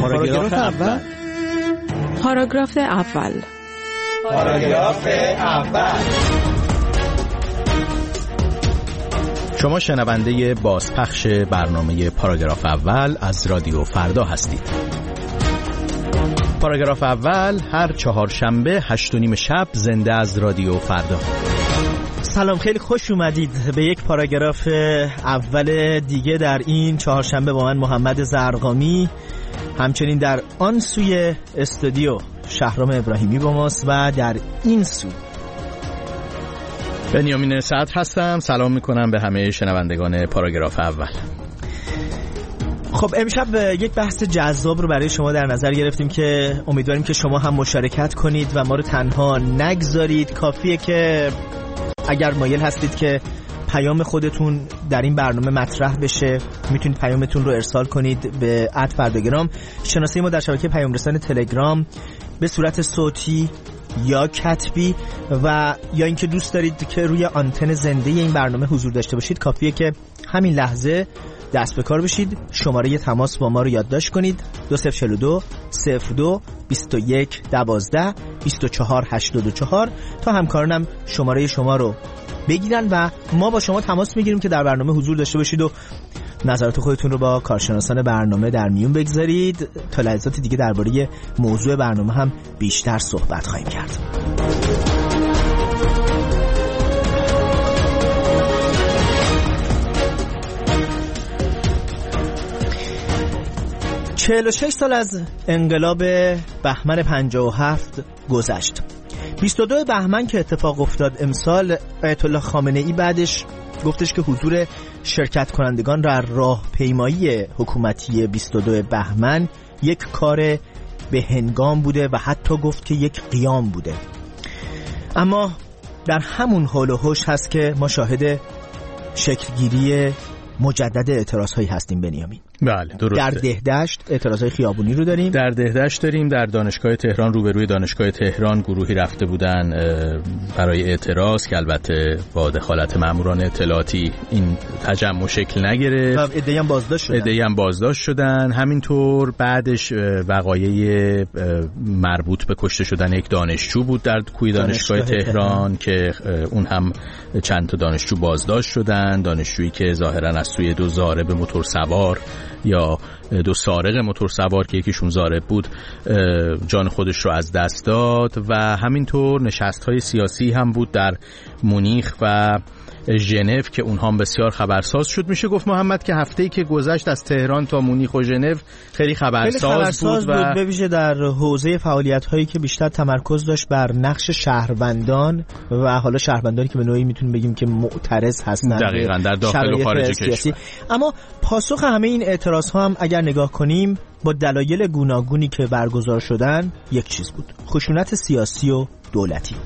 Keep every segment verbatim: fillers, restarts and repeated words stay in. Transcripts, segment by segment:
پاراگراف اول. پاراگراف اول. پاراگراف اول. شما شنونده بازپخش برنامه پاراگراف اول از رادیو فردا هستید. پاراگراف اول هر چهارشنبه هشت و نیم شب زنده از رادیو فردا. سلام، خیلی خوش اومدید به یک پاراگراف اول دیگه در این چهارشنبه با من محمد زرقامی. همچنین در آن سوی استودیو شهرام ابراهیمی با ماست و در این سو بنیامین صدر هستم. سلام میکنم به همه شنوندگان پاراگراف اول. خب امشب یک بحث جذاب رو برای شما در نظر گرفتیم که امیدواریم که شما هم مشارکت کنید و ما رو تنها نگذارید. کافیه که اگر مایل هستید که پیام خودتون در این برنامه مطرح بشه، میتونید پیامتون رو ارسال کنید به ات فرداگرام. شناسه ما در شبکه پیام رسان تلگرام به صورت صوتی یا کتبی و یا اینکه دوست دارید که روی آنتن زنده این برنامه حضور داشته باشید، کافیه که همین لحظه دست به کار بشید. شماره تماس با ما رو یادداشت کنید: دو صفر چهار دو صفر دو بیست و یک دوازده بیست و چهار هشتاد و چهار تا همکارانم شماره شما رو بگیرن و ما با شما تماس میگیریم که در برنامه حضور داشته باشید و نظرات خودتون رو با کارشناسان برنامه در میون بگذارید. تا لحظات دیگه درباره موضوع برنامه هم بیشتر صحبت خواهیم کرد. چهل و شش سال از انقلاب بهمن پنجاه و هفت گذشت. بیست و دو بهمن که اتفاق افتاد امسال، آیت الله خامنه ای بعدش گفتش که حضور شرکت کنندگان در راهپیمایی حکومتی بیست و دو بهمن یک کار به هنگام بوده و حتی گفت که یک قیام بوده. اما در همون حال و حوش هست که ما شاهد شکلگیری مجدد اعتراض‌هایی هستیم بنیامین. بله درسته. در دهدشت اعتراض‌های خیابونی رو داریم. در دهدشت داریم. در دانشگاه تهران روبروی دانشگاه تهران گروهی رفته بودن برای اعتراض که البته با دخالت ماموران اطلاعاتی این تجمع شکل نگرفت. و عده‌ای هم بازداشت شدن. عده‌ای هم بازداشت شدن. همینطور بعدش وقایع مربوط به کشته شدن یک دانشجو بود در کوی دانشگاه, دانشگاه تهران, تهران که اون هم چند تا دانشجو بازداشت شدن. دانشجویی که ظاهراً از سوی دو ضارب موتور سوار یا دو سارق موتور سوار که یکیشون ضارب بود جان خودش رو از دست داد. و همینطور نشست‌های سیاسی هم بود در مونیخ و ژنو که اونها هم بسیار خبرساز شد. میشه گفت محمد که هفته‌ای که گذشت از تهران تا مونیخ و ژنو خیلی خبرساز, خیلی خبرساز بود, بود و به ویژه در حوزه فعالیت‌هایی که بیشتر تمرکز داشت بر نقش شهروندان و حالا شهروندانی که به نوعی میتونیم بگیم که معترض هستند دقیقاً در داخل و خارج کشور. اما پاسخ همه این اعتراض‌ها هم اگر نگاه کنیم با دلایل گوناگونی که برگزار شدن یک چیز بود: خشونت سیاسی و دولتی.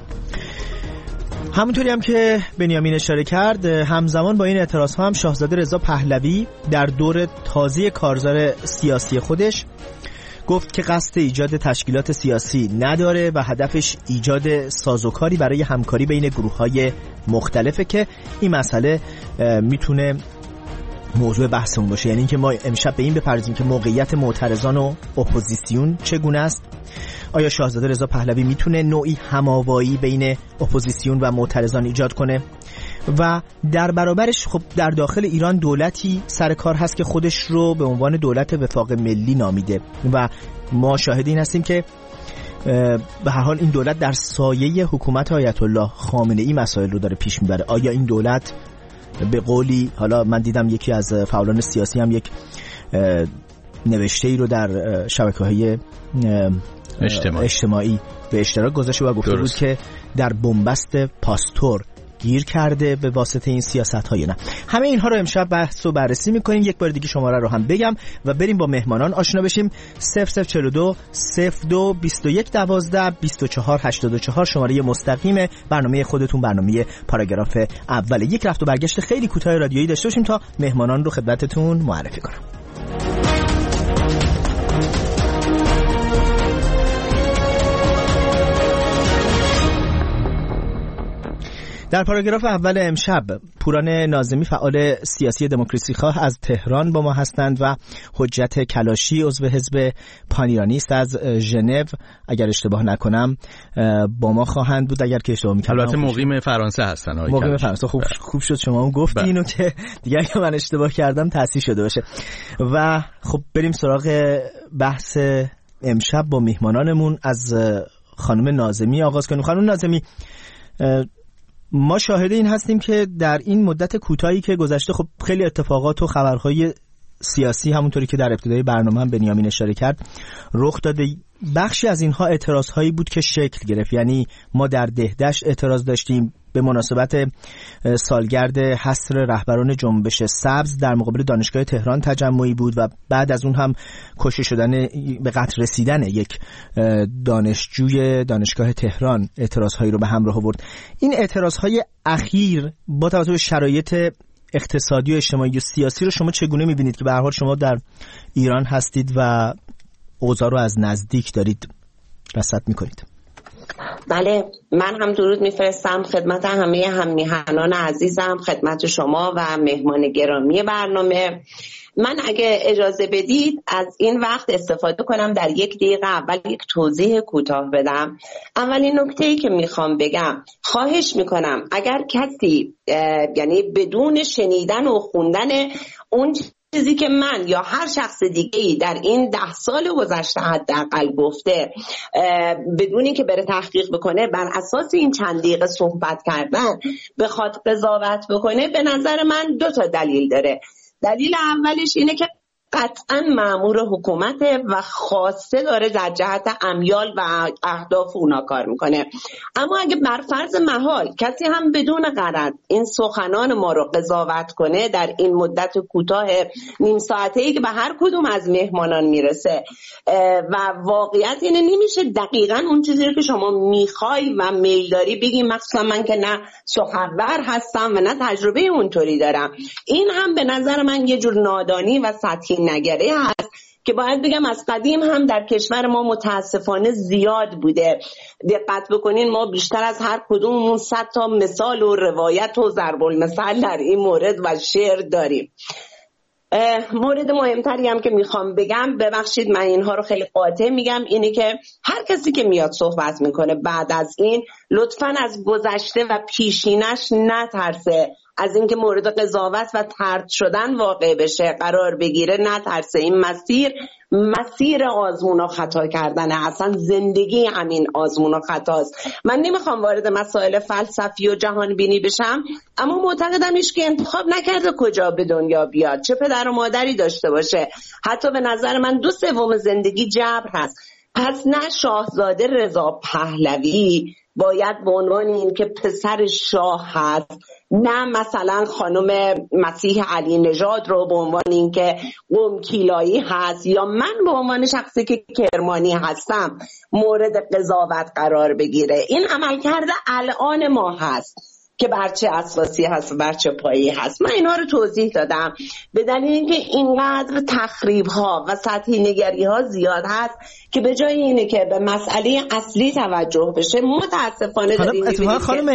همونطوری هم که بنیامین اشاره کرد، همزمان با این اعتراض ها هم شاهزاده رضا پهلوی در دور تازه کارزار سیاسی خودش گفت که قصد ایجاد تشکیلات سیاسی نداره و هدفش ایجاد سازوکاری برای همکاری بین گروه‌های مختلفه که این مسئله میتونه موضوع بحثمون باشه. یعنی اینکه ما امشب به این بپردازیم که موقعیت معترضان و اپوزیسیون چگونه است. آیا شاهزاده رضا پهلوی میتونه نوعی هماوایی بین اپوزیسیون و معترضان ایجاد کنه؟ و در برابرش خب در داخل ایران دولتی سر کار هست که خودش رو به عنوان دولت وفاق ملی نامیده و ما شاهد این هستیم که به هر حال این دولت در سایه حکومت آیت الله خامنه ای مسائل رو داره پیش میبره. آیا این دولت به قولی، حالا من دیدم یکی از فعالان سیاسی هم یک نوشته ای رو در شبکه‌های اجتماعی. اجتماعی به اشتراک گذاشته و گفته بود که در بنبست پاستور گیر کرده به واسطه این سیاست‌های. نه، همه اینها رو امشب بحث و بررسی می‌کنیم. یک بار دیگه شماره رو هم بگم و بریم با مهمانان آشنا بشیم. صفر صفر چهار دو صفر دو بیست و یک دوازده بیست و چهار هشتاد و چهار شماره مستقیم برنامه خودتون، برنامه پاراگراف اول. یک رفت و برگشت خیلی کوتاه رادیویی داشته باشیم تا مهمانان رو خدمتتون معرفی کنم. در پاراگراف اول امشب پوران ناظمی فعال سیاسی دموکراسی خواه از تهران با ما هستند و حجت کلاشی عضو حزب پانیرانیست از ژنو اگر اشتباه نکنم با ما خواهند بود. اگر که اشتباه میکنم البته مقیم فرانسه هستن. مقیم فرانسه. خوب خوب شد شما هم گفتین اینو که دیگه اگه من اشتباه کردم تصحیح شده باشه. و خب بریم سراغ بحث امشب با میهمانانمون. از خانم ناظمی آغاز کنیم. خانم ناظمی، ما شاهد این هستیم که در این مدت کوتاهی که گذشته خب خیلی اتفاقات و خبرهای سیاسی همونطوری که در ابتدای برنامه هم بنیامین اشاره کرد رخ داده. بخشی از اینها اعتراضهایی بود که شکل گرفت. یعنی ما در دهدشت اعتراض داشتیم به مناسبت سالگرد حصر رهبران جنبش سبز، در مقابل دانشگاه تهران تجمعی بود و بعد از اون هم کشته شدن به قتل رسیدن یک دانشجوی دانشگاه تهران اعتراضهایی رو به همراه آورد. این اعتراضهای اخیر با توجه به شرایط اقتصادی و اجتماعی و سیاسی رو شما چگونه می‌بینید که به هر حال شما در ایران هستید و اوضاع رو از نزدیک دارید رصد می‌کنید؟ بله، من هم درود میفرستم خدمت همه هممیهنان عزیزم، خدمت شما و مهمان گرامی برنامه. من اگه اجازه بدید از این وقت استفاده کنم در یک دقیقه اول یک توضیح کوتاه بدم. اولین نکته‌ای که میخوام بگم، خواهش میکنم اگر کسی یعنی بدون شنیدن و خوندن اون چیزی که من یا هر شخص دیگه‌ای در این ده سال گذشته حداقل گفته بدونی که بره تحقیق بکنه بر اساس این چند دقیقه صحبت کردن بخواد قضاوت بکنه، به نظر من دو تا دلیل داره. دلیل اولش اینه که قطعا مأمور حکومته و خواسته داره در جهت امیال و اهداف اونا کار میکنه. اما اگه بر فرض محال کسی هم بدون غرض این سخنان ما رو قضاوت کنه در این مدت کوتاه نیم ساعته‌ای که به هر کدوم از مهمانان میرسه و واقعیت اینه نمیشه دقیقاً اون چیزی رو که شما میخوای و میل داری بگی، مخصوصا من که نه سخنور هستم و نه تجربه اونطوری دارم. این هم به نظر من یه جور نادانی و سطحی نگره هست که باید بگم از قدیم هم در کشور ما متاسفانه زیاد بوده. دقت بکنین ما بیشتر از هر کدوممون صد تا مثال و روایت و ضرب المثل در این مورد و شعر داریم. مورد مهمتری هم که میخوام بگم، ببخشید من اینها رو خیلی قاطع میگم، اینه که هر کسی که میاد صحبت میکنه بعد از این لطفاً از گذشته و پیشینش نترسه، از اینکه مورد قضاوت و طرد شدن واقع بشه قرار بگیره نترسه. این مسیر مسیر آزمون و خطا کردنه، اصلا زندگی همین آزمون و خطاست. من نمیخوام وارد مسائل فلسفی و جهان بینی بشم، اما معتقدم ایش که انتخاب نکرده کجا به دنیا بیاد، چه پدر و مادری داشته باشه. حتی به نظر من دو سوم زندگی جبر هست. پس نه شاهزاده رضا پهلوی باید به عنوان این که پسر شاه هست، نه مثلا خانم مسیح علی نژاد رو به عنوان این که قم کیلایی هست، یا من به عنوان شخصی که کرمانی هستم مورد قضاوت قرار بگیره. این عملکرد الان ما هست که بر چه اساسی هست و بر چه پایی هست. من اینا رو توضیح دادم به دلیل اینکه اینقدر تخریب ها و سطحی نگری ها زیاد هست که به جای اینه که به مسئله اصلی توجه بشه متاسفانه داریم. اتفاقا خانم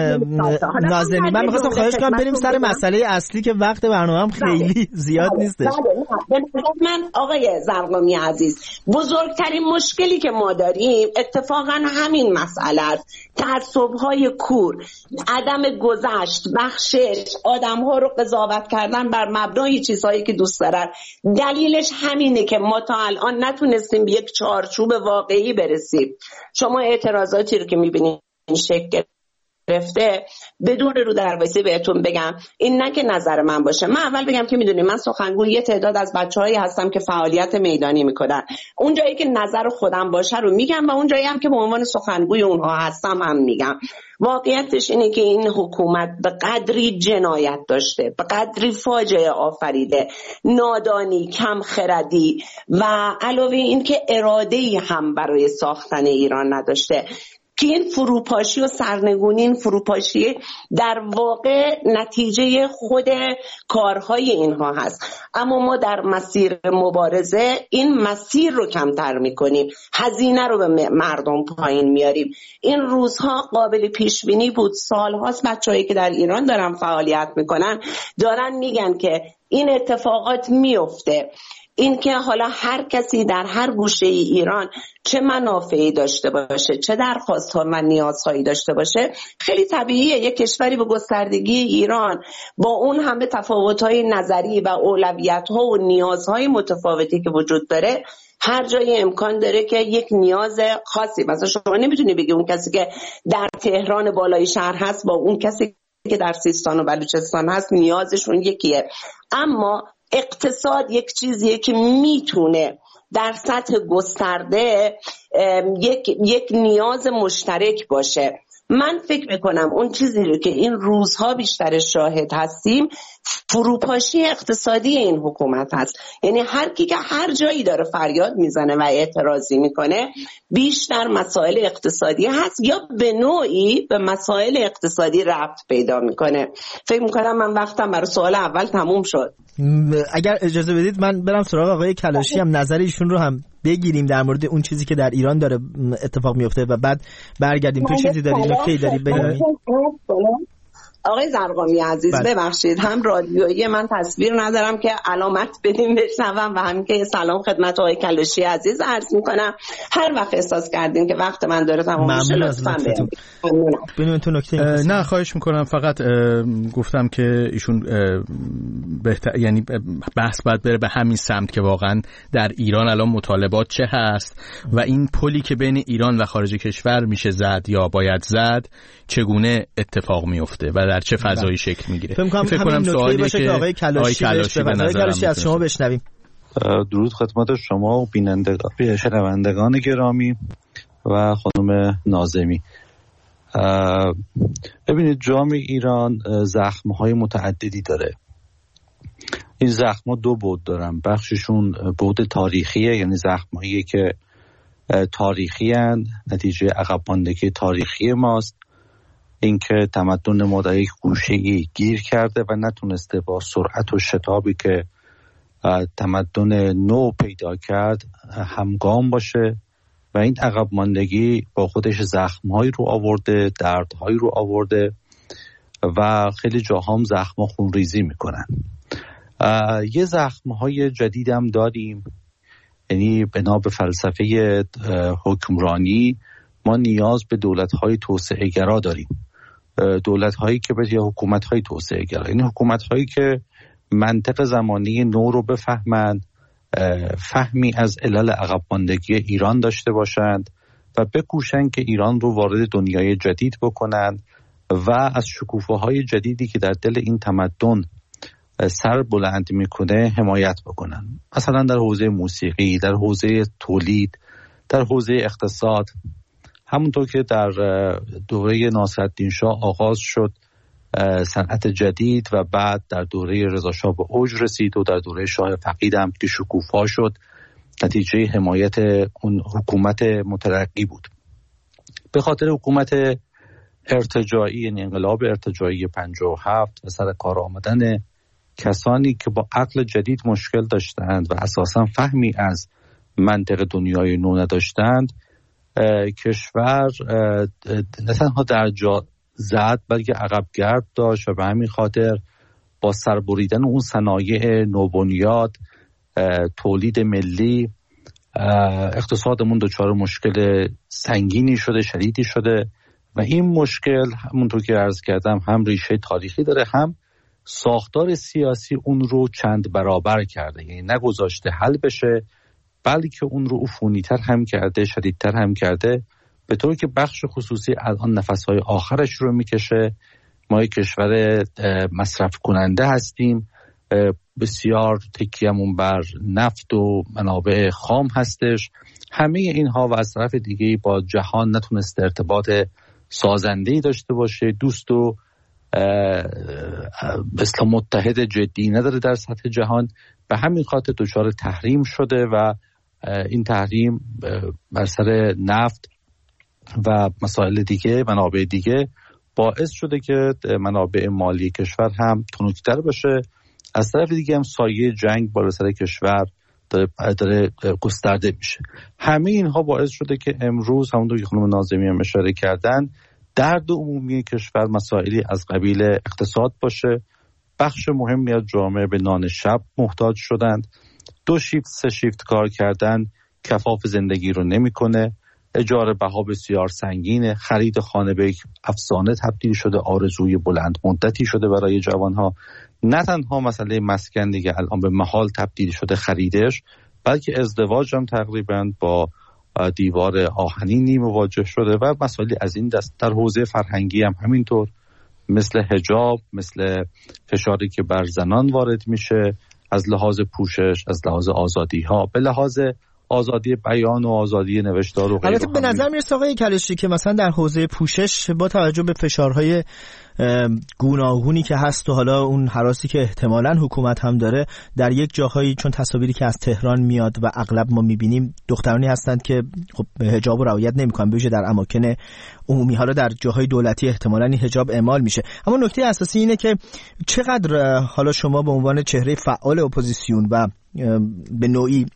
ناظمی من می‌خواستم خواهش کنم بریم سر مسئله اصلی که وقت برنامه‌ام خیلی زیاد نیستش. من آقای زرقامی عزیز، بزرگترین مشکلی که ما داریم اتفاقا همین مسئله است. تعصب‌های کور، عدم گذشت، بخشش، آدم‌ها رو قضاوت کردن بر مبنای چیزهایی که دوست دارن. دلیلش همینه که ما تا الان نتونستیم به یک چارچوب واقعی برسیم. شما اعتراضاتی رو که می‌بینید شکل گرفته بدون رو در وایسی بهتون بگم، این نه که نظر من باشه. من اول بگم که میدونی من سخنگوی یه تعداد از بچه‌هایی هستم که فعالیت میدانی میکنن. اون جایی که نظر خودم باشه رو میگم و اون جایی هم که به عنوان سخنگوی اونها هستم هم میگم. واقعیتش اینه که این حکومت به قدری جنایت داشته، به قدری فاجعه آفریده، نادانی، کم خردی و علاوه این که اراده‌ای هم برای ساختن ایران نداشته. که این فروپاشی و سرنگونی، این فروپاشی در واقع نتیجه خود کارهای اینها هست. اما ما در مسیر مبارزه این مسیر رو کمتر میکنیم، هزینه رو به مردم پایین میاریم. این روزها قابل پیش بینی بود. سالهاست بچه‌هایی که در ایران دارن فعالیت میکنن دارن میگن که این اتفاقات میفته. این که حالا هر کسی در هر گوشه ای ایران چه منافعی داشته باشه، چه درخواست‌ها و نیازهایی داشته باشه، خیلی طبیعیه. یک کشوری به گستردگی ایران با اون همه تفاوت‌های نظری و اولویت‌ها و نیازهای متفاوتی که وجود داره، هر جای امکان داره که یک نیاز خاصی، مثلا شما نمیتونی بگی اون کسی که در تهران بالای شهر هست با اون کسی که در سیستان و بلوچستان هست نیازشون یکیه. اما اقتصاد یک چیزیه که میتونه در سطح گسترده یک یک نیاز مشترک باشه. من فکر میکنم اون چیزی رو که این روزها بیشتر شاهد هستیم فروپاشی اقتصادی این حکومت هست. یعنی هر کی که هر جایی داره فریاد میزنه و اعتراضی میکنه بیشتر مسائل اقتصادی هست یا به نوعی به مسائل اقتصادی ربط پیدا میکنه. فکر میکنم من وقتم برای سوال اول تموم شد. اگر اجازه بدید من برم سراغ آقای کلاشی، هم نظر ایشون رو هم بگیریم در مورد اون چیزی که در ایران داره اتفاق میفته و بعد برگردیم. تو چیزی داری نکته‌ای داری بگید؟ آقای زرقامی عزیز بله. ببخشید هم رادیویی من تصویر ندارم که علامت بدیم بشنوم و همین که سلام خدمت آقای کلاشی عزیز عرض میکنم. هر وقت احساس کردین که وقت من داره تمام میشه لطفاً ببینید تو نکته. نه خواهش میکنم، فقط گفتم که ایشون بهتر، یعنی بحث باید بره به همین سمت که واقعا در ایران الان مطالبات چه هست و این پلی که بین ایران و خارج کشور میشه زد یا باید زد چگونه اتفاق میفته و در چه فضایی شکل میگیره. فکر کنم, کنم سوالی باشه که آقای کلاشی, کلاشی به نظر از شما بشنویم. درود خدمت شما و بینندگان شنوندگان گرامی و خانم ناظمی. ببینید جامعه ایران زخم‌های متعددی داره. این زخم‌ها دو بعد دارن. بخششون بعد تاریخیه، یعنی زخم‌هایی که تاریخی هستند، نتیجه عقب ماندگی تاریخی ماست. اینکه تمدن ما در یک گوشه‌ای گیر کرده و نتونسته با سرعت و شتابی که تمدن نو پیدا کرد همگام باشه و این عقب ماندگی با خودش زخم‌هایی رو آورده، دردهایی رو آورده و خیلی جاها هم زخم‌ها خونریزی میکنن. یه زخم‌های جدید هم داریم، یعنی بنا به فلسفه حکمرانی ما نیاز به دولت‌های توسعه گرا داریم. دولت‌هایی که به حکومت‌های توسعه گرا، یعنی حکومت‌هایی که منطق زمانی نو رو بفهمند، فهمی از علل عقب ماندگی ایران داشته باشند و بکوشند که ایران رو وارد دنیای جدید بکنند و از شکوفه‌های جدیدی که در دل این تمدن سر بلند میکنه حمایت بکنن. مثلا در حوزه موسیقی، در حوزه تولید، در حوزه اقتصاد. همونطور که در دوره ناصرالدین شاه آغاز شد صنعت جدید و بعد در دوره رضا شاه به اوج رسید و در دوره شاه فقید هم که شکوفا شد، نتیجه حمایت اون حکومت مترقی بود. به خاطر حکومت ارتجاعی، یعنی انقلاب ارتجاعی پنجاه و هفت و سر کار آمدن کسانی که با عقل جدید مشکل داشتند و اساساً فهمی از منطق دنیای نو نداشتند، کشور نه تنها در جا زد بلکه عقب گرد داشت و به همین خاطر با سربریدن اون صنایع نوبنیاد، تولید ملی، اقتصادمون دچار مشکل سنگینی شده، شدیدی شده و این مشکل همونطور که عرض کردم هم ریشه تاریخی داره، هم ساختار سیاسی اون رو چند برابر کرده، یعنی نگذاشته حل بشه بلکه اون رو عفونی‌تر هم کرده، شدیدتر هم کرده، به طوری که بخش خصوصی الان نفس‌های آخرش رو میکشه. ما یک کشور مصرف کننده هستیم، بسیار تکیه‌مون بر نفت و منابع خام هستش. همه اینها و از طرف دیگه با جهان نتونسته ارتباط سازنده‌ای داشته باشه، دوست و مثلا متحد جدی نداره در سطح جهان. به همین خاطر دچار تحریم شده و این تحریم بر سر نفت و مسائل دیگه، منابع دیگه، باعث شده که منابع مالی کشور هم تنک‌تر باشه. از طرف دیگه هم سایه جنگ بالا سر کشور داره, داره گسترده میشه. همه اینها باعث شده که امروز همونطور که خانم ناظمی هم اشاره کردن، درد عمومی کشور مسائلی از قبیل اقتصاد باشه. بخش مهمی از جامعه به نان شب محتاج شدند. دو شیفت سه شیفت کار کردن کفاف زندگی رو نمیکنه. اجاره بها بسیار سنگینه. خرید خانه به یک افسانه تبدیل شده، آرزوی بلند مدتی شده برای جوانها. نه تنها مسئله مسکن دیگه الان به محال تبدیل شده خریدش، بلکه ازدواج هم تقریبا با دیوار آهنینی مواجه شده و مسائلی از این دست. در حوزه فرهنگی هم همینطور، مثل حجاب، مثل فشاری که بر زنان وارد میشه از لحاظ پوشش، از لحاظ آزادی ها، به لحاظ آزادی بیان و آزادی نوشتار و غیره. البته به نظر میرسه آقای کلشی که مثلا در حوزه پوشش با توجه به فشارهای گوناگونی که هست و حالا اون هراسی که احتمالاً حکومت هم داره، در یک جاهایی چون تصاویری که از تهران میاد و اغلب ما میبینیم دخترانی هستند که خب حجاب رو رعایت نمیکنن، به ویژه در اماکن عمومی. حالا در جاهای دولتی احتمالاً این حجاب اعمال میشه. اما نکته اساسی اینه که چقدر حالا شما به عنوان چهره فعال اپوزیسیون و به نوعی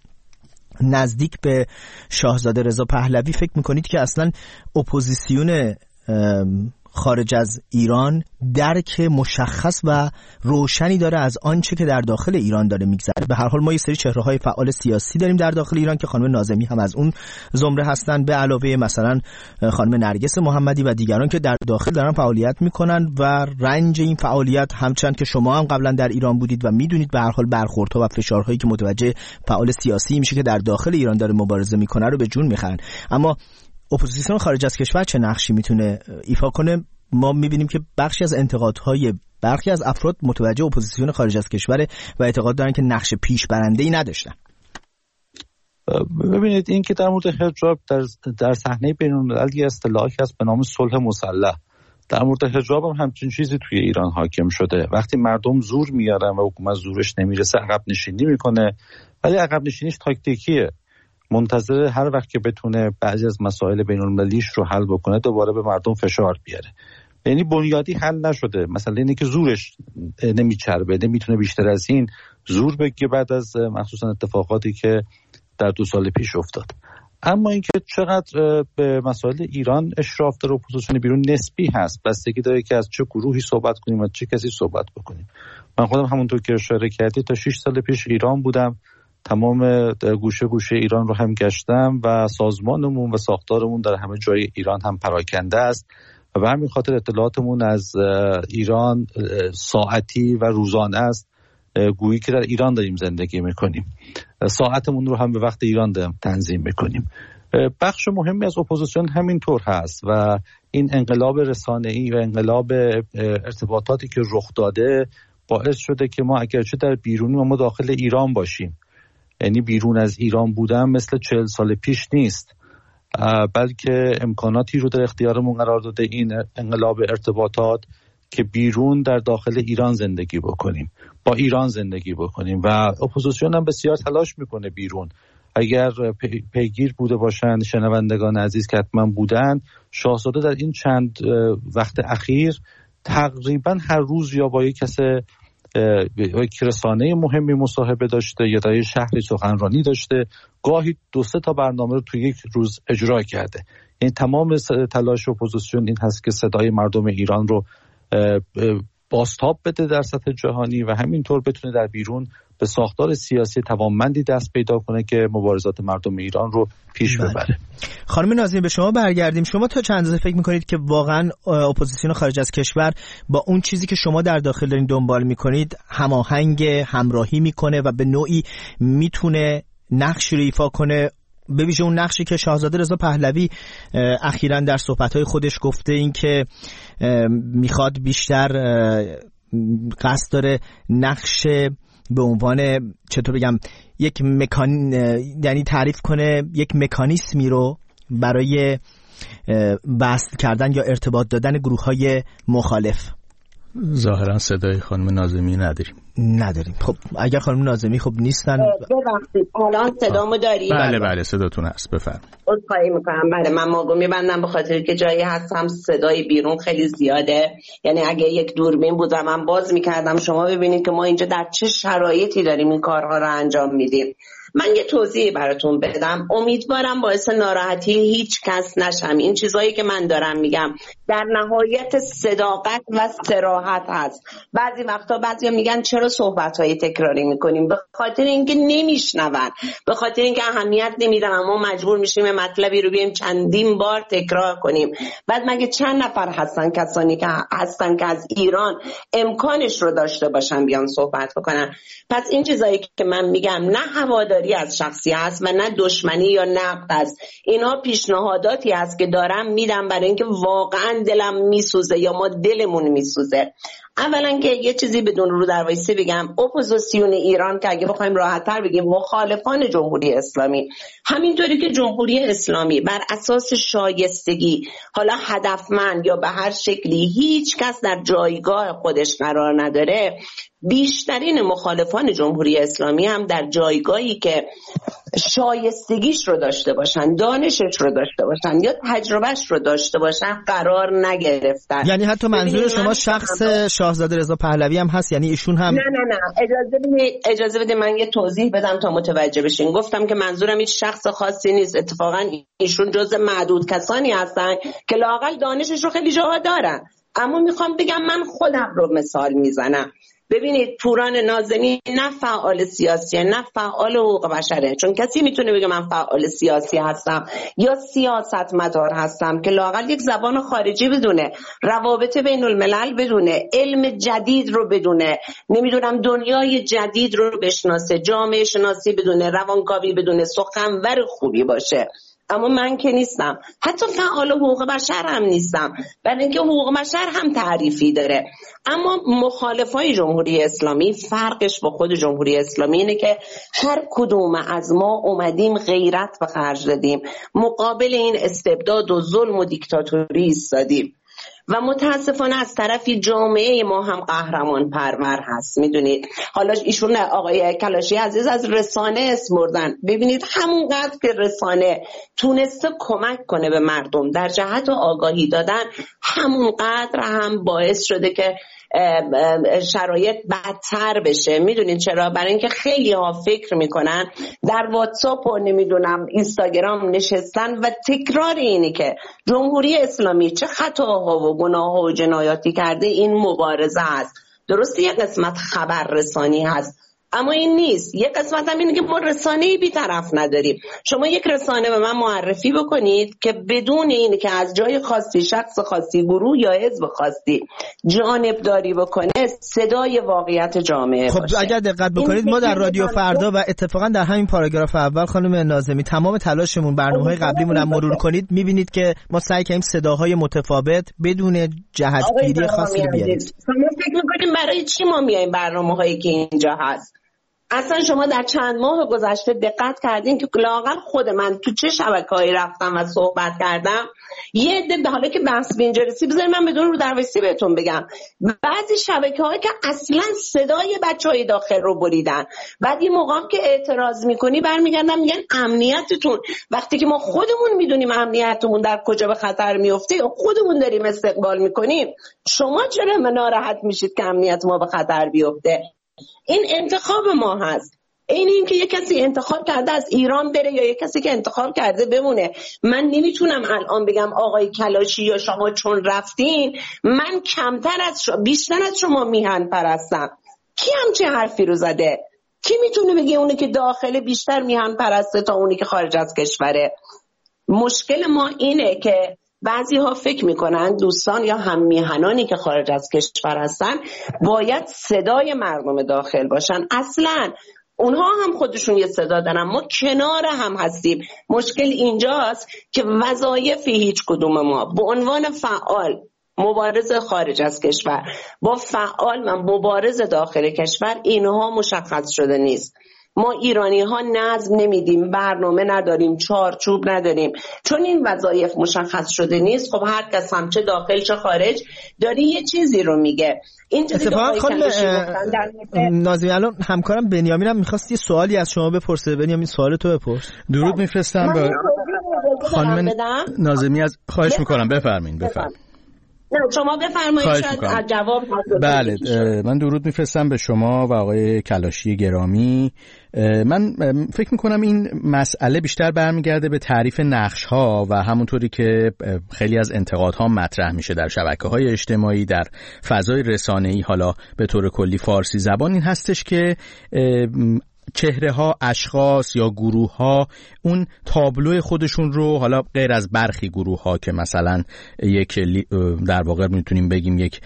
نزدیک به شاهزاده رضا پهلوی فکر میکنید که اصلا اپوزیسیون خارج از ایران درک مشخص و روشنی داره از آنچه که در داخل ایران داره میگذره؟ به هر حال ما یه سری چهره‌های فعال سیاسی داریم در داخل ایران که خانم ناظمی هم از اون زمره هستن، به علاوه مثلا خانم نرگس محمدی و دیگران که در داخل دارن فعالیت میکنن و رنج این فعالیت همچنان که شما هم قبلا در ایران بودید و میدونید به هر حال برخوردها و فشارهایی که متوجه فعال سیاسی میشه که در داخل ایران داره مبارزه میکنه رو به جون میخرن. اما اپوزیسیون خارج از کشور چه نقشی میتونه ایفا کنه؟ ما میبینیم که بخشی از انتقادهای برخی از افراد متوجه اپوزیسیون خارج از کشور و اعتقاد دارن که نقش پیش برنده‌ای نداشتن. ببینید این که در مورد حجاب در در صحنه بین‌المللی اصطلاحی هست به نام صلح مسلح. در مورد حجاب هم همچین چیزی توی ایران حاکم شده. وقتی مردم زور میارن و حکومت زورش نمیرسه عقب نشینی میکنه، ولی عقب نشینیش تاکتیکیه. منتظر هر وقت که بتونه بعضی از مسائل بین‌المللیش رو حل بکنه دوباره به مردم فشار بیاره. یعنی بنیادی حل نشده. مثلا اینه که زورش نمیچربه، نمیتونه بیشتر از این زور بگه بعد از مخصوصا اتفاقاتی که در دو سال پیش افتاد. اما اینکه چقدر به مسائل ایران اشراف داره اپوزیسیون بیرون نسبی هست. بستگی داره که از چه گروهی صحبت کنیم و چه کسی صحبت بکنیم. من خودم همونطور که اشاره کردی تا شش سال پیش ایران بودم. تمام گوشه گوشه ایران رو هم گشتم و سازمانمون و ساختارمون در همه جای ایران هم پراکنده است و به همین خاطر اطلاعاتمون از ایران ساعتی و روزانه است، گویی که در ایران داریم زندگی میکنیم. ساعتمون رو هم به وقت ایران داریم تنظیم میکنیم. بخش مهمی از اپوزیسیون همینطور هست و این انقلاب رسانه‌ای و انقلاب ارتباطاتی که رخ داده باعث شده که ما اگرچه در بیرونی و ما داخل ایران باشیم، یعنی بیرون از ایران بودن مثل چهل سال پیش نیست، بلکه امکاناتی رو در اختیارمون قرار داده این انقلاب ارتباطات که بیرون در داخل ایران زندگی بکنیم، با ایران زندگی بکنیم. و اپوزیسیون هم بسیار تلاش میکنه بیرون. اگر پیگیر بوده باشن شنوندگان عزیز که حتما بودن، شاهزاده در این چند وقت اخیر تقریبا هر روز یا با یک کس یک رسانه مهمی مصاحبه داشته یا در یک شهری سخنرانی داشته، گاهی دو سه تا برنامه رو توی یک روز اجرا کرده. یعنی تمام تلاش اپوزیسیون این هست که صدای مردم ایران رو بازتاب بده در سطح جهانی و همینطور بتونه در بیرون به ساختار سیاسی توانمندی دست پیدا کنه که مبارزات مردم ایران رو پیش ببره. خانم ناظمی به شما برگردیم. شما تا چند اندازه فکر میکنید که واقعا اپوزیسیون خارج از کشور با اون چیزی که شما در داخل دارین دنبال میکنید هماهنگ، همراهی میکنه و به نوعی میتونه نقشی رو ایفا کنه، به ویژه اون نقشی که شاهزاده رضا پهلوی اخیراً در صحبت‌های خودش گفته، این که میخواد بیشتر قصد داره نقش به عنوان چطور بگم یک مکان، یعنی تعریف کنه یک مکانیسمی رو برای وصل کردن یا ارتباط دادن گروه‌های مخالف. ظاهرا صدای خانم ناظمی نداریم. نداریم. خب اگر خانم ناظمی خب نیستن. ببخشید الان صدامو داری؟ بله بله صداتون هست، بفرمایید. عذرخواهی میکنم. بله من موقع میبندم به خاطر که جایی هستم صدای بیرون خیلی زیاده، یعنی اگه یک دوربین بود و من باز میکردم شما ببینید که ما اینجا در چه شرایطی داریم این کارها رو انجام میدیم. من یه توضیح براتون بدم، امیدوارم باعث ناراحتی هیچ کس نشم. این چیزایی که من دارم میگم در نهایت صداقت و صراحت هست. بعضی وقتا بعضیا میگن چرا صحبت‌های تکراری میکنیم؟ به خاطر اینکه نمیشنون، به خاطر اینکه اهمیت نمیدن، اما مجبور میشیم مطلبی رو بیایم چندین بار تکرار کنیم. بعد مگه چند نفر هستن کسانی که هستن که از ایران امکانش رو داشته باشن بیان صحبت بکنن؟ پس این چیزایی که من میگم نه هواداری از شخصی هست و نه دشمنی یا نقد است. اینا پیشنهاداتی است که دارم میدم برای اینکه واقعا دلم میسوزه یا ما دلمون میسوزه. اولا که یه چیزی بدون رو در وایسی بگم، اپوزیسیون ایران که اگه بخوایم راحت‌تر بگیم مخالفان جمهوری اسلامی، همینطوری که جمهوری اسلامی بر اساس شایستگی، حالا هدفمند یا به هر شکلی، هیچ کس در جایگاه خودش قرار نداره، بیشترین مخالفان جمهوری اسلامی هم در جایگاهی که شایستگیش رو داشته باشن، دانشش رو داشته باشن یا تجربهش رو داشته باشن قرار نگرفتن. یعنی حتی منظور شما شخص شاهزاده رضا پهلوی هم هست؟ یعنی ایشون هم نه نه نه اجازه بده اجازه بده من یه توضیح بدم تا متوجه بشین. گفتم که منظورم هیچ شخص خاصی نیست، اتفاقا ایشون جز معدود کسانی هستن که لااقل دانشش رو خیلی جاها دارن. اما میخوام بگم من خودم رو مثال میزنم. ببینید پوران ناظمی نه فعال سیاسیه نه فعال حقوق بشره، چون کسی میتونه بگه من فعال سیاسی هستم یا سیاستمدار هستم که لااقل یک زبان خارجی بدونه، روابط بین الملل بدونه، علم جدید رو بدونه، نمیدونم دنیای جدید رو بشناسه، جامعه شناسی بدونه، روانکاوی بدونه، سخنور خوبی باشه. اما من که نیستم، حتی فعال حقوق بشر هم نیستم، برای اینکه حقوق بشر هم تعریفی داره. اما مخالفای جمهوری اسلامی فرقش با خود جمهوری اسلامی اینه که هر کدوم از ما اومدیم غیرت به خرج دادیم، مقابل این استبداد و ظلم و دیکتاتوری ایستادیم و متاسفانه از طرفی جامعه ما هم قهرمان پرور هست. میدونید حالا ایشون آقای کلاشی عزیز از رسانه اسم بردن، ببینید همونقدر که رسانه تونسته کمک کنه به مردم در جهت آگاهی دادن، همونقدر هم باعث شده که شرایط بدتر بشه. میدونین چرا؟ برای اینکه خیلی ها فکر میکنن در واتساپ و نمیدونم اینستاگرام نشستن و تکرار اینی که جمهوری اسلامی چه خطاها و گناهها و جنایاتی کرده این مبارزه هست. درسته یک قسمت خبر رسانی هست، اما این نیست. یک قسمت هم اینه که ما رسانه‌ای بی‌طرف نداریم. شما یک رسانه به من معرفی بکنید که بدون اینه که از جای خاصی، شخص خاصی، گروه یا حزب خاصی جانبداری بکنه، صدای واقعیت جامعه خب باشه. اگر دقت بکنید ما در رادیو فردا و اتفاقا در همین پاراگراف اول خانم ناظمی تمام تلاشمون، برنامه‌های قبلیمون هم مرور کنید می‌بینید که ما سعی کردیم صداهای متفاوت بدون جهتگیری خاصی بیاریم. شما فکر می‌کنید برای چی ما میایم برنامه‌هایی که اینجا هست؟ اصلا شما در چند ماه گذشته دقت کردین که لااقل خود من تو چه شبکه‌ای رفتم و صحبت کردم؟ یه عده، حالا که بحث به اینجا رسید بذارید من بدون رو در وایسی بهتون بگم، بعضی شبکه‌ها که اصلا صدای بچه‌های داخل رو بریدن، بعد این موقع که اعتراض میکنی برمیگردن میگن امنیتتون، وقتی که ما خودمون میدونیم امنیتمون در کجا به خطر میفته، خودمون داریم استقبال میکنیم، شما چرا ناراحت میشید که امنیت ما به خطر بیفته؟ این انتخاب ما هست. این این که یک کسی انتخاب کرده از ایران بره یا یک کسی که انتخاب کرده بمونه. من نمیتونم الان بگم آقای کلاشی یا شما چون رفتین من کمتر از شما بیشتر از شما میهن پرستم. کی همچه حرفی رو زده؟ کی میتونه بگه اونه که داخل بیشتر میهن پرسته تا اونی که خارج از کشوره؟ مشکل ما اینه که بعضی ها فکر میکنن دوستان یا هم میهنانی که خارج از کشور هستن باید صدای مردم داخل باشن. اصلا اونها هم خودشون یه صدا دارن، ما کنار هم هستیم. مشکل اینجاست که وظایف هیچ کدوم ما به عنوان فعال مبارز خارج از کشور با فعال من مبارز داخل کشور اینها مشخص شده نیست. ما ایرانی ها نظم نمیدیم، برنامه نداریم، چارچوب نداریم. چون این وظایف مشخص شده نیست، خب هر کس هم چه داخل چه خارج داری یه چیزی رو میگه. این اتفاقا خانم ناظمی الان همکارم بنیامین هم میخواست یه سوالی از شما بپرسه. بنیامین سوال تو بپرس. درود میفرستم به خانم ناظمی. از خواهش میکنم بفرمایید بفرمایید. نه شما بفرمایید شاید جواب حاصل. بله من درود میفرستم به شما و آقای کلاشی گرامی. من فکر میکنم این مسئله بیشتر برمیگرده به تعریف نقش ها و همونطوری که خیلی از انتقادها مطرح میشه در شبکه‌های اجتماعی، در فضای رسانه‌ای، حالا به طور کلی فارسی زبان، این هستش که چهره ها، اشخاص یا گروه ها اون تابلو خودشون رو، حالا غیر از برخی گروه ها که مثلا یک در واقع میتونیم بگیم یک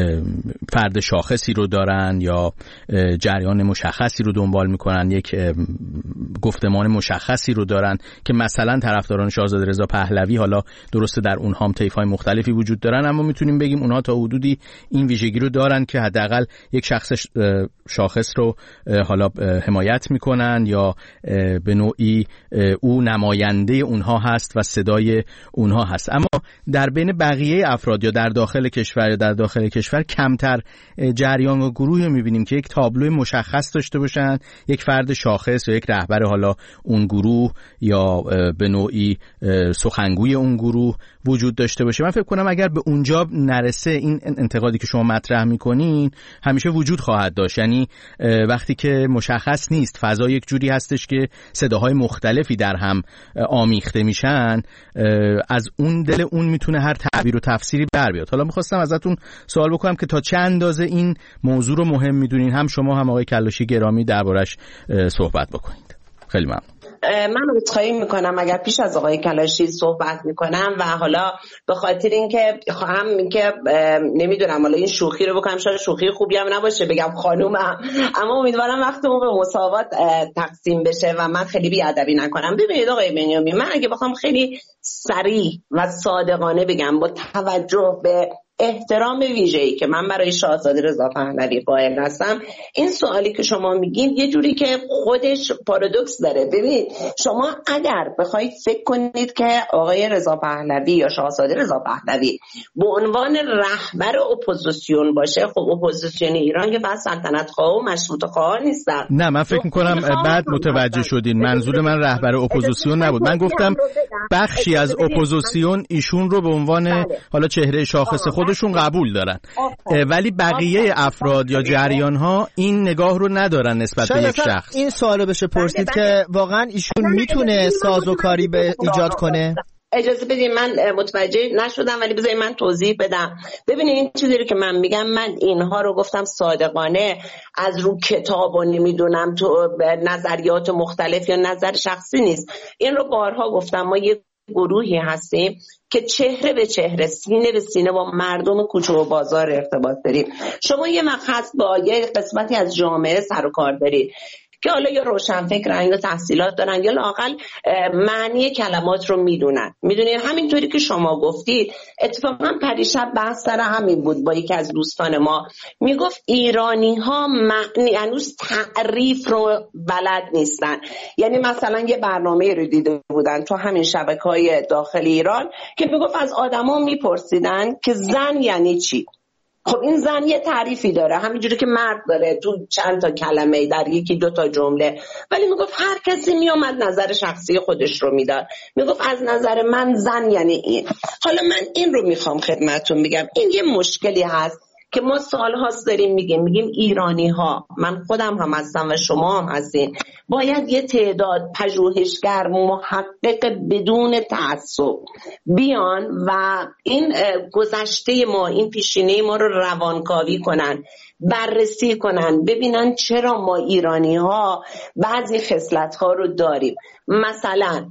فرد شاخصی رو دارن یا جریان مشخصی رو دنبال میکنن، یک گفتمان مشخصی رو دارن که مثلا طرفداران شاهزاده رضا پهلوی، حالا درسته در اونها هم طیف‌های مختلفی وجود دارن، اما میتونیم بگیم اونها تا حدودی این ویژگی رو دارن که حداقل یک شخص شاخص رو حالا حمایت میکنن یا به نوعی او نماینده اونها هست و صدای اونها هست. اما در بین بقیه افراد یا در داخل کشور یا در داخل کشور کمتر جریان و گروهی میبینیم که یک تابلو مشخص داشته باشن، یک فرد شاخص یا یک رهبر حالا اون گروه یا به نوعی سخنگوی اون گروه وجود داشته باشه. من فکر کنم اگر به اونجا نرسه، این انتقادی که شما مطرح میکنین همیشه وجود خواهد داشت. یعنی وقتی که مشخص نیست، فضا یک جوری هستش که صداهای مختلفی در هم آمیخته میشن، از اون دل اون میتونه هر تعبیر و تفسیری بر بیاد. حالا میخواستم ازتون سوال بکنم که تا چه اندازه این موضوع رو مهم میدونین، هم شما هم آقای کلاشی گرامی، دربارش صحبت بکنید. خیلی ممنون. من عذرخواهی میکنم اگر پیش از آقای کلاشی صحبت میکنم و حالا به خاطر اینکه هم که نمیدونم حالا این شوخی رو بکنم، شاید شوخی خوبی هم نباشه بگم خانومم، اما امیدوارم وقتمون به مساوات تقسیم بشه و من خیلی بی‌ادبی نکنم. ببینید آقای بنیامین، من اگه بخوام خیلی صریح و صادقانه بگم با توجه به احترام ویژه‌ای که من برای شاهزاده رضا پهلوی قائل هستم، این سوالی که شما میگین یه جوری که خودش پارادوکس داره. ببین شما اگر بخواید فکر کنید که آقای رضا پهلوی یا شاهزاده رضا پهلوی به عنوان رهبر اپوزیسیون باشه، خب اپوزیسیون ایران که بس سلطنت خواه و مشروطه خواه نیستن. نه من فکر میکنم بعد متوجه شدین منظور من رهبر اپوزیسیون نبود. من گفتم بخشی از اپوزیسیون ایشون رو به عنوان حالا چهره شاخص خودشون قبول دارن، ولی بقیه افراد یا جریان ها این نگاه رو ندارن نسبت به یک شخص. این سوالو بشه پرسید که واقعا ایشون میتونه سازوکاری به ایجاد کنه؟ اجازه بدید من متوجه نشدم ولی بذارید من توضیح بدم. ببینید این چیزی رو که من میگم، من اینها رو گفتم صادقانه، از رو کتاب و نمیدونم تو نظریات مختلف یا نظر شخصی نیست. این رو بارها گفتم، ما یه گروهی هستیم که چهره به چهره، سینه به سینه با مردم کوچه و بازار ارتباط داریم. شما یه مخص با یه قسمتی از جامعه سر و کار دارید که حالا یا روشنفکرن یا تحصیلات دارن یا لااقل معنی کلمات رو میدونن. میدونین همینطوری که شما گفتید، اتفاقا پریشب بحث سر همین بود با یکی از دوستان ما، میگفت ایرانی ها معنی هنوز تعریف رو بلد نیستن. یعنی مثلا یه برنامه رو دیده بودن تو همین شبکه‌های داخل ایران که میگفت از آدما میپرسیدن که زن یعنی چی. خب این زن یه تعریفی داره، همینجوری که مرد داره تو چند تا کلمه در یکی دو تا جمله، ولی میگفت هر کسی میامد نظر شخصی خودش رو میداد، میگفت از نظر من زن یعنی این. حالا من این رو میخوام خدمتتون بگم، این یه مشکلی هست که ما سالهاست داریم میگیم میگیم ایرانی ها، من خودم هم هستم و شما هم هستین، باید یه تعداد پژوهشگر محقق بدون تعصب بیان و این گذشته ما، این پیشینه ما رو روانکاوی کنن، بررسی کنن، ببینن چرا ما ایرانی ها بعضی خصلت ها رو داریم. مثلا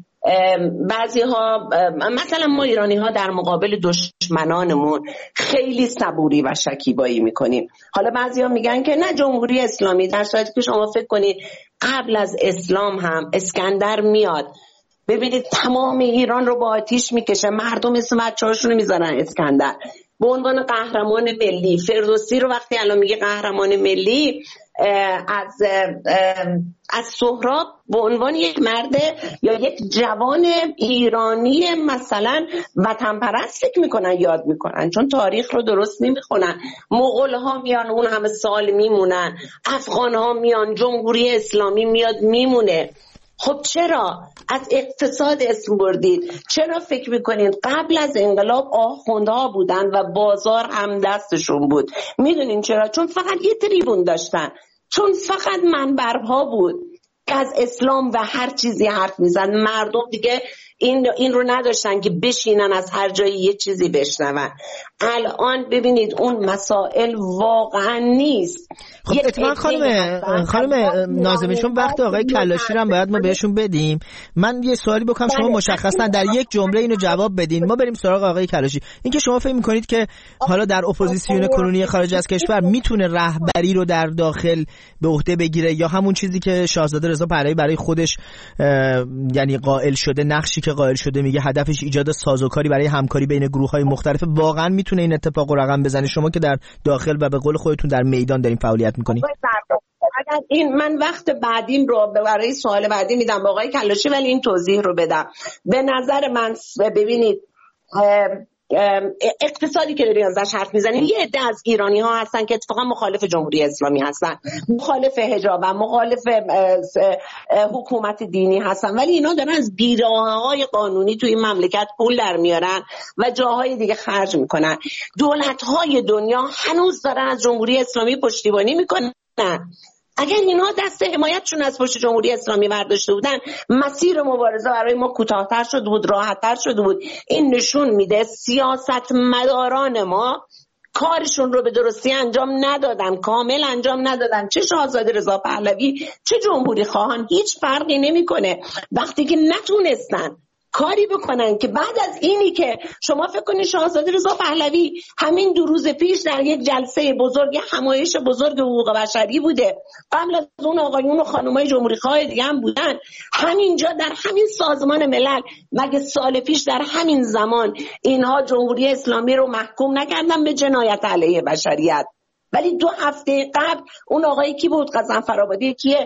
بعضی ها، مثلا ما ایرانی ها در مقابل دشمنانمون خیلی صبوری و شکیبایی میکنیم. حالا بعضی ها میگن که نه جمهوری اسلامی، در صورتی که شما فکر کنید قبل از اسلام هم اسکندر میاد، ببینید تمام ایران رو با آتیش میکشه، مردم اسم بچه‌هاشون رو میذارن اسکندر به عنوان قهرمان ملی. فردوسی رو وقتی الان میگه قهرمان ملی، از از سهراب به عنوان یک مرد یا یک جوان ایرانی مثلا وطن پرست فکر میکنن، یاد میکنن، چون تاریخ رو درست نمیخونن. مغول ها میان اون همه سال میمونن، افغان ها میان، جمهوری اسلامی میاد میمونه. خب چرا از اقتصاد اسم بردید؟ چرا فکر میکنید قبل از انقلاب آخوندها بودن و بازار هم دستشون بود؟ میدونین چرا؟ چون فقط یه تریبون داشتن، چون فقط منبرها بود که از اسلام و هر چیزی حرف میزن. مردم دیگه این این رو نداشتن که بشینن از هر جایی یه چیزی بشنون. الان ببینید اون مسائل واقعا نیست. خب اتفاقا خانم خانم ناظمی، چون وقت آقای کلاشی رو هم باید ما بهشون بدیم، من یه سوالی بکنم شما مشخصا در یک جمله اینو جواب بدین، ما بریم سراغ آقای کلاشی. اینکه شما فکر می‌کنید که حالا در اپوزیسیون کنونی خارج از کشور میتونه رهبری رو در داخل به عهده بگیره، یا همون چیزی که شاهزاده رضا پهلوی برای خودش یعنی قائل شده، نقشی که قائل شده، میگه هدفش ایجاد سازوکاری برای همکاری بین گروه‌های مختلف، واقعا میتونه این اتفاق رو رقم بزنه؟ شما که در داخل و به قول خودتون در میدان دارین فعالیت میکنین. این من وقت بعدیم رو برای سوال بعدی میدم با آقای کلاشی، ولی این توضیح رو بدم. به نظر من ببینید اقتصادی که دارین ازش حرف میزنین، یه عده از ایرانی ها هستن که اتفاقا مخالف جمهوری اسلامی هستن، مخالف حجاب و مخالف حکومت دینی هستن، ولی اینا دارن از بیراهه‌های قانونی توی این مملکت پول در میارن و جاهای دیگه خرج میکنن. دولت‌های دنیا هنوز دارن از جمهوری اسلامی پشتیبانی میکنن. اگر اینها دست حمایتشون از پشت جمهوری اسلامی برداشته بودن، مسیر مبارزه برای ما کوتاه‌تر شده بود، راحت‌تر شده بود. این نشون میده سیاستمداران ما کارشون رو به درستی انجام ندادن، کامل انجام ندادن. چه شاهزاده رضا پهلوی چه جمهوری خواهان، هیچ فرقی نمیکنه. وقتی که نتونستن کاری بکنن که بعد از اینی که شما فکر کنید شاهزاده رضا پهلوی همین دو روز پیش در یک جلسه بزرگ همایش بزرگ حقوق بشری بوده، قبل از اون آقایون و خانمای جمهوری خواه دیگه هم بودن، همینجا در همین سازمان ملل مگه سال پیش در همین زمان اینها جمهوری اسلامی رو محکوم نکردن به جنایت علیه بشریت؟ ولی دو هفته قبل اون آقایی کی بود؟ غضنفرآبادی، که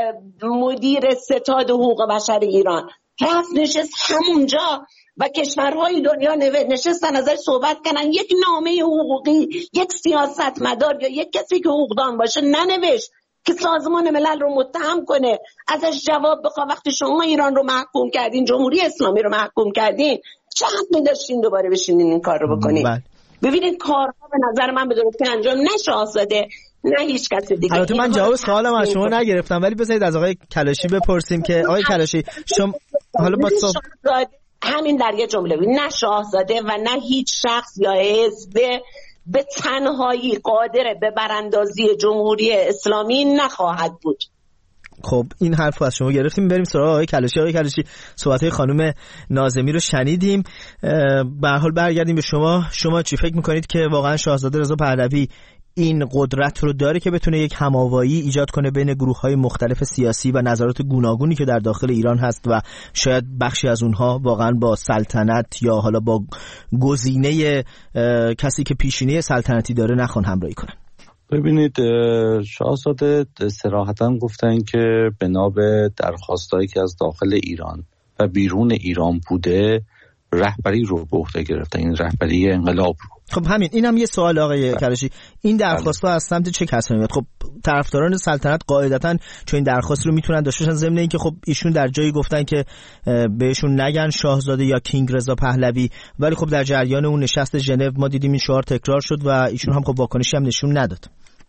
مدیر ستاد حقوق بشر ایران رفت نشست همونجا و کشورهای دنیا نشستن ازش صحبت کنن. یک نامه حقوقی، یک سیاستمدار یا یک کسی که حقوقدان باشه ننوشت که سازمان ملل رو متهم کنه، ازش جواب بخواه. وقتی شما ایران رو محکوم کردین، جمهوری اسلامی رو محکوم کردین، چه حقی داشتین دوباره بشینین این کار رو بکنین؟ ببینید کارها به نظر من به درستی انجام نشاهزاده نه هیچ کسی دیگه. البته من جواب سوالم از شما نگرفتم، ولی بذارید از آقای کلاشی بپرسیم که آقای کلاشی شما حالا با صحب... همین در یه جمله نه شاهزاده و نه هیچ شخص یا حزب به تنهایی قادر به براندازی جمهوری اسلامی نخواهد بود. خب این حرفو از شما گرفتیم، بریم سراغ آقای کلاشی. آقای کلاشی صحبت‌های خانم ناظمی رو شنیدیم، به هر حال برگردیم به شما. شما چی فکر می‌کنید که واقعا شاهزاده رضا پهلوی این قدرت رو داره که بتونه یک هماوایی ایجاد کنه بین گروه‌های مختلف سیاسی و نظرات گوناگونی که در داخل ایران هست و شاید بخشی از اونها واقعا با سلطنت یا حالا با گزینه کسی که پیشینه سلطنتی داره نخوان همراهی کنن؟ ببینید شاهزاده صراحتاً گفتن که بنا به درخواستایی که از داخل ایران و بیرون ایران بوده رهبری رو به عهده گرفتن، این رهبری انقلاب رو. خب همین اینم یه سوال آقای کلاشی، این درخواست ها از سمت چه کسانی میاد؟ خب طرفداران سلطنت قاعدتاً چون این درخواست رو میتونن داشته باشن، ضمن اینکه خب ایشون در جایی گفتن که بهشون نگن شاهزاده یا کینگ رضا پهلوی، ولی خب در جریان اون نشست ژنو ما دیدیم این شعار تکرار شد و ایشون هم خب واکنشی هم نشون نداد.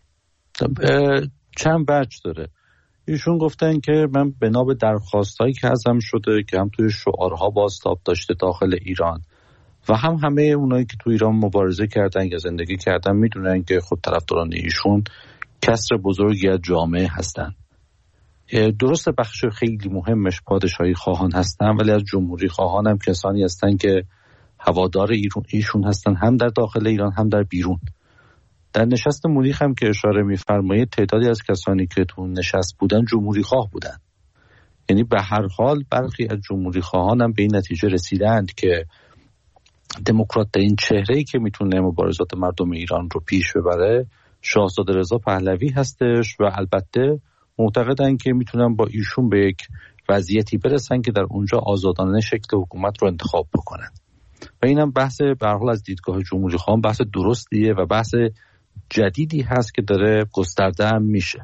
چند بچ داره. ایشون گفتن که من بنا به درخواستایی که ازم شده که هم توی شعارها بازتاب داشته داخل ایران و هم همه اونایی که تو ایران مبارزه کردن یا زندگی کردن میدونن که خود طرفداران ایشون کسر بزرگی از جامعه هستن. درست بخش خیلی مهمش پادشاهی خواهان هستن، ولی از جمهوری خواهان هم کسانی هستن که هوادار ایشون هستن، هم در داخل ایران هم در بیرون. در نشست مونیخ هم که اشاره می‌فرمایید تعدادی از کسانی که تو نشست بودن جمهوری خواه بودن. یعنی به هر حال برخی از جمهوری خواهان هم به این نتیجه رسیدند که دموکرات ترین چهره‌ای که میتونه مبارزات مردم ایران رو پیش ببره شاهزاده رضا پهلوی هستش و البته معتقدن که میتونن با ایشون به یک وضعیتی برسن که در اونجا آزادانه شکل حکومت رو انتخاب بکنن و اینم بحث به هر حال از دیدگاه جمهوری خواهان بحث درستیه و بحث جدیدی هست که داره گسترده هم میشه.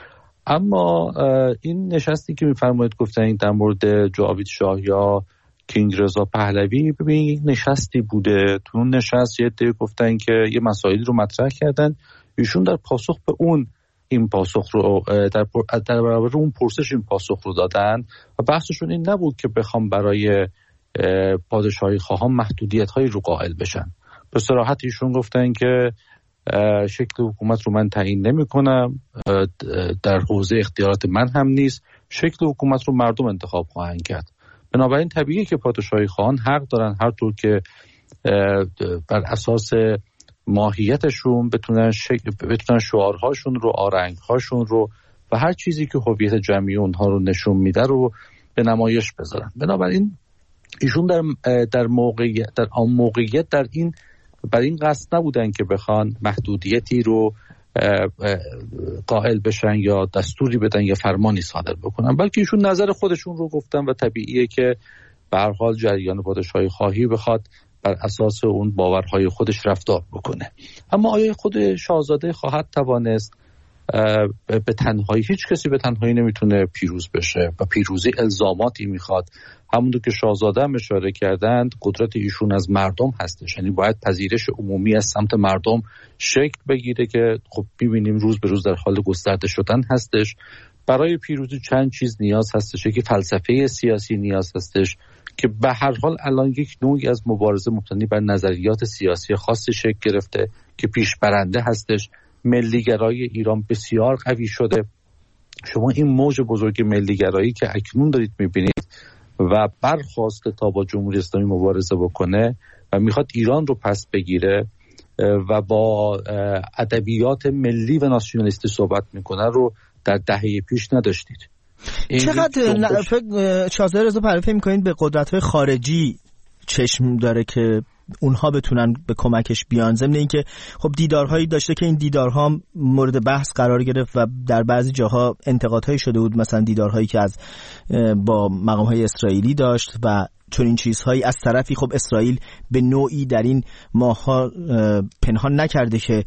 اما این نشستی که میفرمایید گفتن در مورد جاوید شاه یا کینگ رضا پهلوی، ببین یک نشستی بوده، تو اون نشست یه عده گفتن که یه مسائلی رو مطرح کردن، ایشون در پاسخ به اون این پاسخ رو در در برابر اون پرسش این پاسخ رو دادن و بحثشون این نبود که بخوام برای پادشاهی خواهان محدودیت‌هایی رو قائل بشن. به صراحت ایشون گفتن که شکل حکومت رو من تعیین نمی‌کنم، در حوزه اختیارات من هم نیست، شکل حکومت رو مردم انتخاب خواهند کرد. بنابراین طبیعیه که پادشاهی خواهان حق دارن هر طور که بر اساس ماهیتشون بتونن شکل بتونن شعارهاشون رو، آرنگهاشون رو و هر چیزی که هویت جمعی اونها رو نشون میده رو به نمایش بذارن. بنابراین ایشون در در موقعیت در آن موقعیت در این بر این قصد نبودن که بخوان محدودیتی رو قائل بشن یا دستوری بدن یا فرمانی صادر بکنن، بلکه ایشون نظر خودشون رو گفتن و طبیعیه که به هر حال جریان پادشاهی خواهی بخواد بر اساس اون باورهای خودش رفتار بکنه. اما آیا خود شاهزاده خواهد توانست به تنهایی؟ هیچ کسی به تنهایی نمیتونه پیروز بشه و پیروزی الزاماتی میخواد. همونطور که شاهزاده هم اشاره کردند، قدرت ایشون از مردم هستش، یعنی باید پذیرش عمومی از سمت مردم شکل بگیره که خب میبینیم روز به روز در حال گسترده شدن هستش. برای پیروزی چند چیز نیاز هستش، که فلسفه سیاسی نیاز هستش که به هر حال الان یک نوعی از مبارزه مبتنی بر نظریات سیاسی خاصی شکل گرفته که پیش برنده هستش. ملیگرایی ایران بسیار قوی شده. شما این موج بزرگ ملیگرایی که اکنون دارید میبینید و برخواسته تا با جمهوری اسلامی مبارزه بکنه و میخواد ایران رو پس بگیره و با ادبیات ملی و ناسیونالیستی صحبت میکنه رو در دهه پیش نداشتید. چقدر شاهزاده رضا پهلوی فکر میکنید به قدرت‌های خارجی چشم داره که اونها بتونن به کمکش بیان، ضمن اینکه خب دیدارهایی داشته که این دیدارها مورد بحث قرار گرفت و در بعضی جاها انتقادهایی شده بود، مثلا دیدارهایی که از با مقام‌های اسرائیلی داشت و چون این چیزهایی. از طرفی خب اسرائیل به نوعی در این ماه‌ها پنهان نکرده که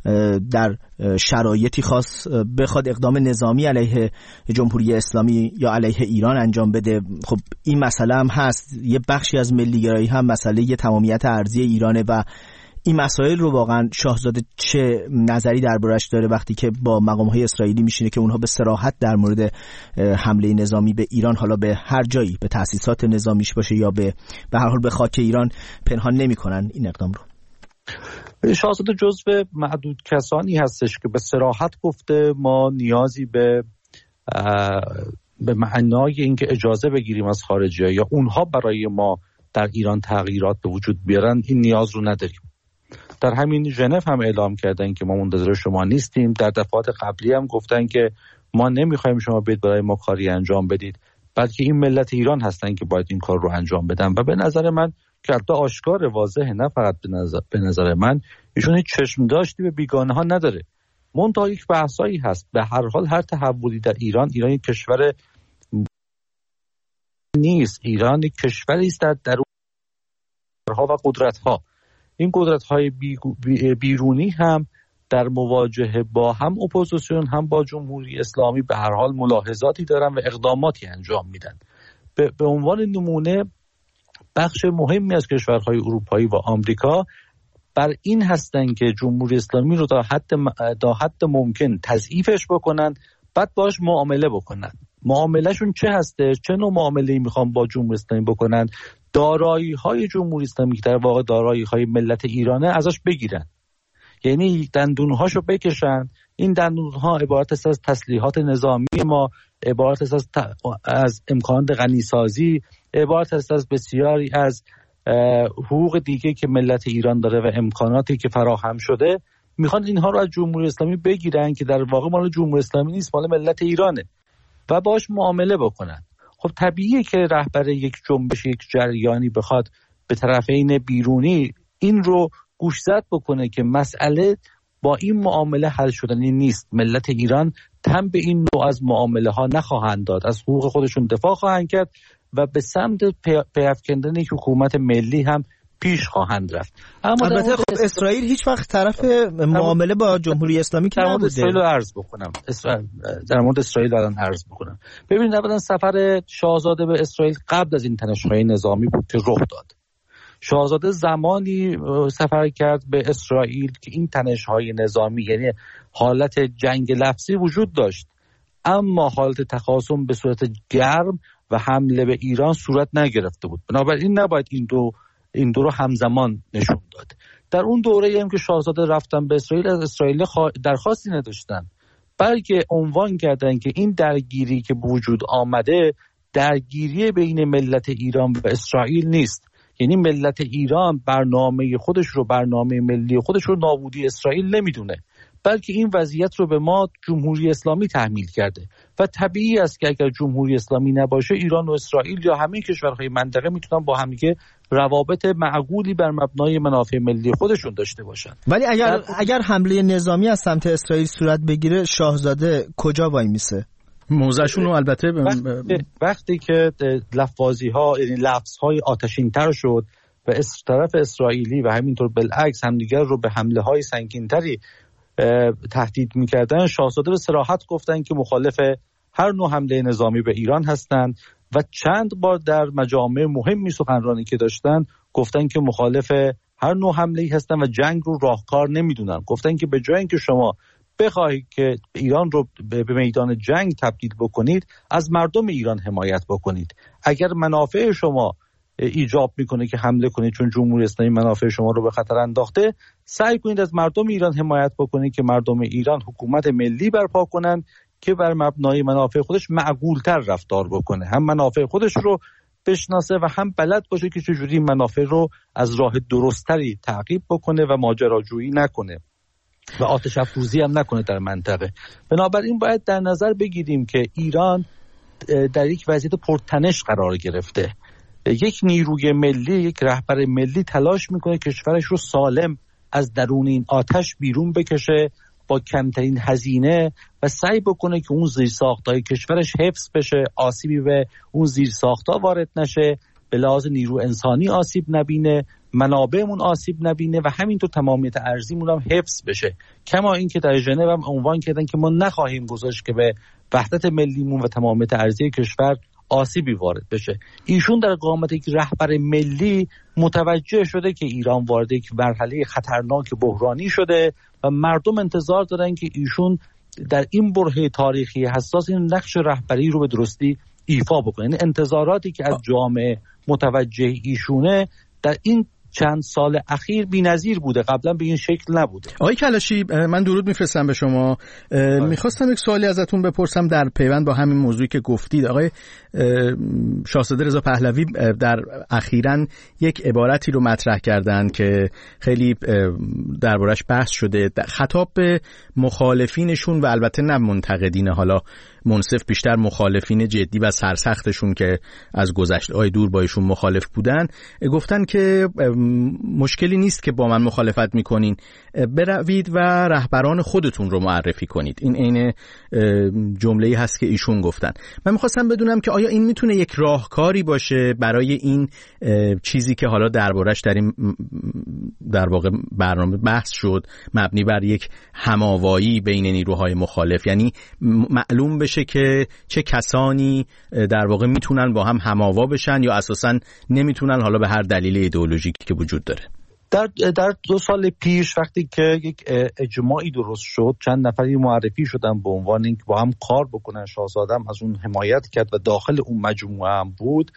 در شرایطی خاص بخواد اقدام نظامی علیه جمهوری اسلامی یا علیه ایران انجام بده. خب این مسئله هم هست، یه بخشی از ملیگرایی هم مسئله یه تمامیت ارضی ایرانه و این مسائل رو واقعا شاهزاده چه نظری دربارش داره وقتی که با مقام‌های اسرائیلی میشینه که اونها به صراحت در مورد حمله نظامی به ایران، حالا به هر جایی، به تأسیسات نظامیش باشه یا به به هر حال به خاک ایران، پنهان نمی‌کنن این اقدام رو؟ شاهزاده جزو معدود کسانی هستش که به صراحت گفته ما نیازی به به معنای اینکه اجازه بگیریم از خارجی‌ها یا اونها برای ما در ایران تغییرات به وجود بیارن این نیاز رو نداریم. در همین ژنو هم اعلام کردن که ما منتظر شما نیستیم. در دفعات قبلی هم گفتن که ما نمیخوایم شما بیاید برای ما کاری انجام بدید، بلکه این ملت ایران هستن که باید این کار رو انجام بدن. و به نظر من که البته آشکار واضحه، نه فقط به نظر, به نظر من، ایشون هیچ چشم داشتی به بیگانه ها نداره. منتها یک بحثایی هست. به هر حال هر تحولی در ایران، ایران یک کشور نیست، ایران یک کشوری است در درونها و قدرت‌ها. این قدرت‌های بیرونی هم در مواجهه با هم اپوزیسیون هم با جمهوری اسلامی به هر حال ملاحظاتی دارن و اقداماتی انجام میدن. به, به عنوان نمونه بخش مهمی از کشورهای اروپایی و آمریکا بر این هستن که جمهوری اسلامی رو تا حد تا حد ممکن تضعیفش بکنن، بعد باش معامله بکنن. معاملهشون چه هسته؟ چه نوع معامله‌ای میخوان با جمهوری اسلامی بکنن؟ دارایی‌های جمهوری اسلامی که در واقع دارایی‌های ملت ایرانه ازش بگیرن، یعنی دندونهاشو بکشن. این دندونها عبارت است از تسلیحات نظامی ما، عبارت است از, ت... از امکانات غنیسازی، عبارت است از بسیاری از حقوق دیگه که ملت ایران داره و امکاناتی که فراهم شده. میخوان اینها رو از جمهوری اسلامی بگیرن که در واقع مال جمهوری اسلامی نیست، مال ملت ایرانه و باش معامله بکنن. خب طبیعیه که رهبر یک جنبش، یک جریانی بخواد به طرفین بیرونی این رو گوشزد بکنه که مسئله با این معامله حل شدنی نیست. ملت ایران تن به این نوع از معامله ها نخواهند داد، از حقوق خودشون دفاع خواهند کرد و به سمت پیافکندن یک حکومت ملی هم پیش خواهند رفت. اما البته خب اسرائیل هیچ وقت طرف معامله با جمهوری اسلامی که نبوده. اسرائیل رو عرض بکنم اسرائیل در مورد اسرائیل الان عرض بکنم. ببینید اولا سفر شاهزاده به اسرائیل قبل از این تنش‌های نظامی بود که رخ داد. شاهزاده زمانی سفر کرد به اسرائیل که این تنش‌های نظامی، یعنی حالت جنگ لفظی وجود داشت، اما حالت تخاصم به صورت گرم و حمله به ایران صورت نگرفته بود. بنابراین نباید این دو این دو رو همزمان نشون داد. در اون دوره هم که شاهزاده رفتن به اسرائیل، از اسرائیل درخواستی نداشتن، بلکه عنوان کردن که این درگیری که به وجود آمده درگیری بین ملت ایران و اسرائیل نیست. یعنی ملت ایران برنامه خودش رو، برنامه ملی خودش رو نابودی اسرائیل نمیدونه، بلکه این وضعیت رو به ما جمهوری اسلامی تحمیل کرده و طبیعی است که اگر جمهوری اسلامی نباشه، ایران و اسرائیل یا همه کشورهای منطقه میتونن با همدیگه روابط معقولی بر مبنای منافع ملی خودشون داشته باشن. ولی اگر اگر حمله نظامی از سمت اسرائیل صورت بگیره، شاهزاده کجا وای میسه؟ موضعشون رو البته وقتی, وقتی که لفظی ها، یعنی لفظ های آتشین تر شد و از طرف اسرائیلی و همینطور بالعکس همدیگر رو به حمله های سنگین تری تهدید میکردن، شاهزاده به صراحت گفتن که مخالف هر نوع حمله نظامی به ایران هستند و چند بار در مجامع مهمی سخنرانی که داشتن گفتن که مخالف هر نوع حمله‌ای هستن و جنگ رو راهکار نمیدونن. گفتن که به جای اینکه شما بخواهید که ایران رو به میدان جنگ تبدیل بکنید، از مردم ایران حمایت بکنید. اگر منافع شما ایجاب میکنه که حمله کنید چون جمهوری اسلامی منافع شما رو به خطر انداخته، سعی کنید از مردم ایران حمایت بکنید که مردم ایران حکومت ملی برپا کنن که بر مبنای منافع خودش معقولتر رفتار بکنه، هم منافع خودش رو بشناسه و هم بلد باشه که چجوری منافع رو از راه درستری تعقیب بکنه و ماجراجویی نکنه و آتش افروزی هم نکنه در منطقه. بنابراین باید در نظر بگیریم که ایران در یک وضعیت پرتنش قرار گرفته. یک نیروی ملی، یک رهبر ملی تلاش میکنه کشورش رو سالم از درون این آتش بیرون بکشه با کمترین هزینه و سعی بکنه که اون زیرساخت‌های کشورش حفظ بشه، آسیبی به اون زیرساخت‌ها وارد نشه، به لحاظ نیرو انسانی آسیب نبینه، منابعمون آسیب نبینه و همینطور تمامیت ارضیمون هم حفظ بشه. کما اینکه در ژنو هم عنوان کردن که ما نخواهیم گذاشت که به وحدت ملیمون و تمامیت ارضی کشور آسیبی وارد بشه. ایشون در قامت یک رهبر ملی متوجه شده که ایران وارد یک مرحله خطرناک بحرانی شده و مردم انتظار دارن که ایشون در این برهه تاریخی حساس این نقش رهبری رو به درستی ایفا بکنه. یعنی انتظاراتی که از جامعه متوجه ایشونه در این چند سال اخیر بی‌نظیر بوده، قبلا به این شکل نبوده. آقای کلاشی، من درود میفرستم به شما. میخواستم یک سوالی ازتون بپرسم در پیوند با همین موضوعی که گفتید. آقای شاهزاده رضا پهلوی در اخیراً یک عبارتی رو مطرح کردن که خیلی دربارش بحث شده، خطاب به مخالفینشون و البته نه منتقدین، حالا منصف بیشتر مخالفین جدی و سرسختشون که از گذشته‌های دور با ایشون مخالف بودن، گفتن که مشکلی نیست که با من مخالفت میکنین، بروید و رهبران خودتون رو معرفی کنید. این عین جمله‌ای هست که ایشون گفتن. من میخواستم بدونم که آیا این میتونه یک راهکاری باشه برای این چیزی که حالا دربارش در این در واقع برنامه بحث شد، مبنی بر یک هماوایی بین نیروهای مخالف، یعنی معلوم بشه که چه کسانی در واقع میتونن با هم هماوا بشن یا اساساً نمیتونن، حالا به هر دلیل ایدئولوژیکی که وجود داره. در در دو سال پیش وقتی که یک اجماعی درست شد، چند نفری معرفی شدن به عنوان اینکه با هم کار بکنن، شاهزاده از اون حمایت کرد و داخل اون مجموعه هم بود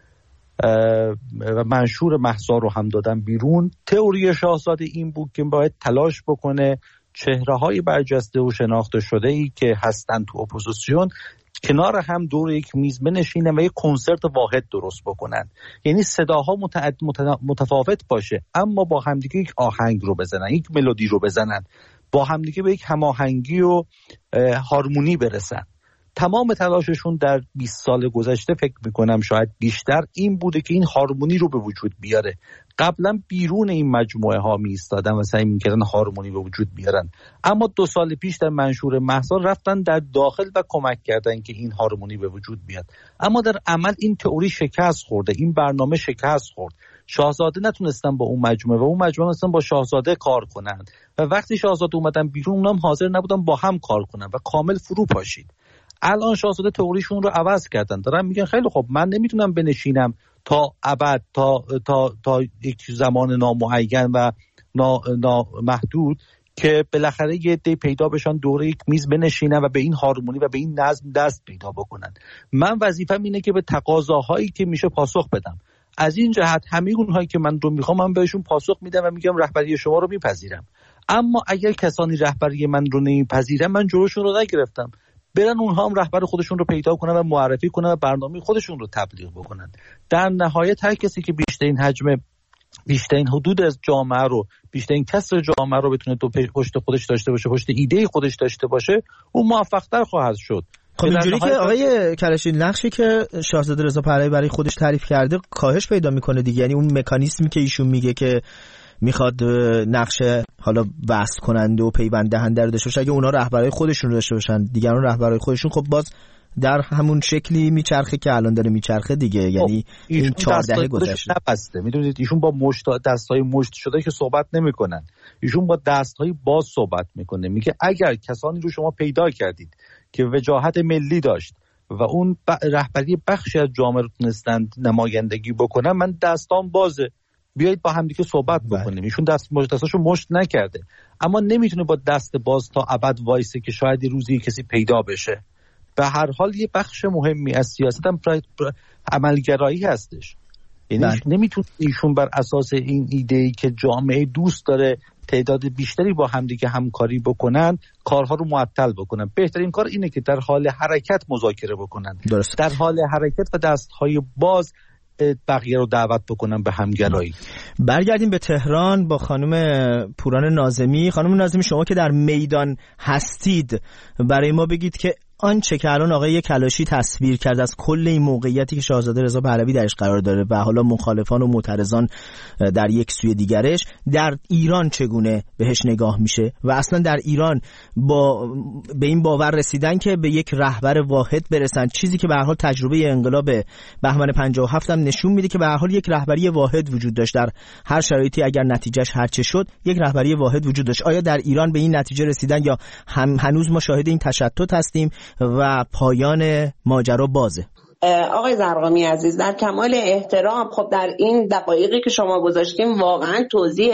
و منشور مهسا رو هم دادن بیرون. تئوری شاهزاده این بود که باید تلاش بکنه چهره‌های برجسته و شناخته شده ای که هستن تو اپوزیسیون کنار هم دور یک میز بنشینن و یک کنسرت واحد درست بکنن، یعنی صداها متعد متفاوت باشه اما با همدیگه یک آهنگ رو بزنن، یک ملودی رو بزنن، با همدیگه به یک هماهنگی و هارمونی برسن. تمام تلاششون در بیست سال گذشته فکر میکنم شاید بیشتر این بوده که این هارمونی رو به وجود بیاره. قبلا بیرون این مجموعه ها می ایستادن و سعی میکردن هارمونی به وجود بیارن، اما دو سال پیش در منشور مهسا رفتن در داخل و کمک کردن که این هارمونی به وجود بیاد. اما در عمل این تئوری شکست خورده، این برنامه شکست خورد. شاهزاده نتونستن با اون مجموعه و اون مجموعه نتونستن با شاهزاده کار کنن و وقتی شاهزاده اومدن بیرون اونام حاضر نبودن با هم کار کنن و کامل فرو پاشید. الان شاهزاده تئوریشون رو عوض کردن، دارن میگن خیلی خب من نمیتونم بنشینم تا ابد تا تا تا یک زمان نامعین و نامحدود که بالاخره یه عده پیدا بشن دوره یک میز بنشینن و به این هارمونی و به این نظم دست پیدا بکنن. من وظیفه‌م اینه که به تقاضاهایی که میشه پاسخ بدم. از این جهت همه اونهایی که من رو میخوام من بهشون پاسخ میدم و میگم رهبری شما رو میپذیرم. اما اگر کسانی رهبری من رو نمیپذیرن من جلوشون رو نگرفتم. برن اونها هم رهبر خودشون رو پیدا کنن و معرفی کنن و برنامه خودشون رو تبلیغ بکنن. در نهایت هر کسی که بیشترین حجم بیشترین حدود از جامعه رو بیشترین کسر جامعه رو بتونه تو پشت خودش داشته باشه، پشت ایده خودش داشته باشه، اون موفق‌تر خواهد شد. خب اینجوری که آقای کلاشی نقشی که شاهزاده رضا پهلوی برای خودش تعریف کرده کاهش پیدا میکنه دیگه، یعنی اون مکانیزمی که ایشون میگه که میخواد نقش حالا وصل کننده و پیوند دهنده رو داشته باشه، اگه اونا رهبرای خودشون رو داشته باشن دیگران رهبرای خودشون، خب باز در همون شکلی میچرخه که الان داره میچرخه دیگه. یعنی این چهارده گذشته نبسته. میدونید ایشون با مشت دستای مشت شده که صحبت نمیکنن، ایشون با دستای باز صحبت میکنه. میگه اگر کسانی رو شما پیدا کردید که وجاهت ملی داشت و اون رهبری بخشی از جامعه رو تونستن نمایندگی بکنن، من دستام بازه، بیایید با هم دیگه صحبت بکنیم. ایشون دست دستاشو مشت نکرده، اما نمیتونه با دست باز تا ابد وایسه که شاید یه روزی کسی پیدا بشه. به هر حال یه بخش مهمی از سیاست هم عملگرایی هستش. یعنی نمیتونه ایشون بر اساس این ایده‌ای که جامعه دوست داره تعداد بیشتری با همدیگه همکاری بکنن کارها رو معطل بکنن. بهترین کار اینه که در حال حرکت مذاکره بکنن. درست. در حال حرکت و دستهای باز بقیه رو دعوت بکنم به همگرایی. برگردیم به تهران با خانم پوران ناظمی. خانم ناظمی شما که در میدان هستید برای ما بگید که آنچه که الان آقای کلاشی تصویر کرد از کل این موقعیتی که شاهزاده رضا پهلوی درش قرار داره و حالا مخالفان و معترضان در یک سوی دیگرش، در ایران چگونه بهش نگاه میشه و اصلا در ایران با به این باور رسیدن که به یک رهبر واحد برسن، چیزی که به هر حال تجربه انقلاب بهمن پنجاه و هفت هم نشون میده که به هر حال یک رهبری واحد وجود داشت در هر شرایطی، اگر نتیجهش هر چه شد یک رهبری واحد وجود داشت. آیا در ایران به این نتیجه رسیدن یا هم هنوز ما شاهد این تشتت هستیم و پایان ماجرا بازه؟ آقای زرقامی عزیز، در کمال احترام، خب در این دقایقی که شما گذاشتیم واقعا توضیح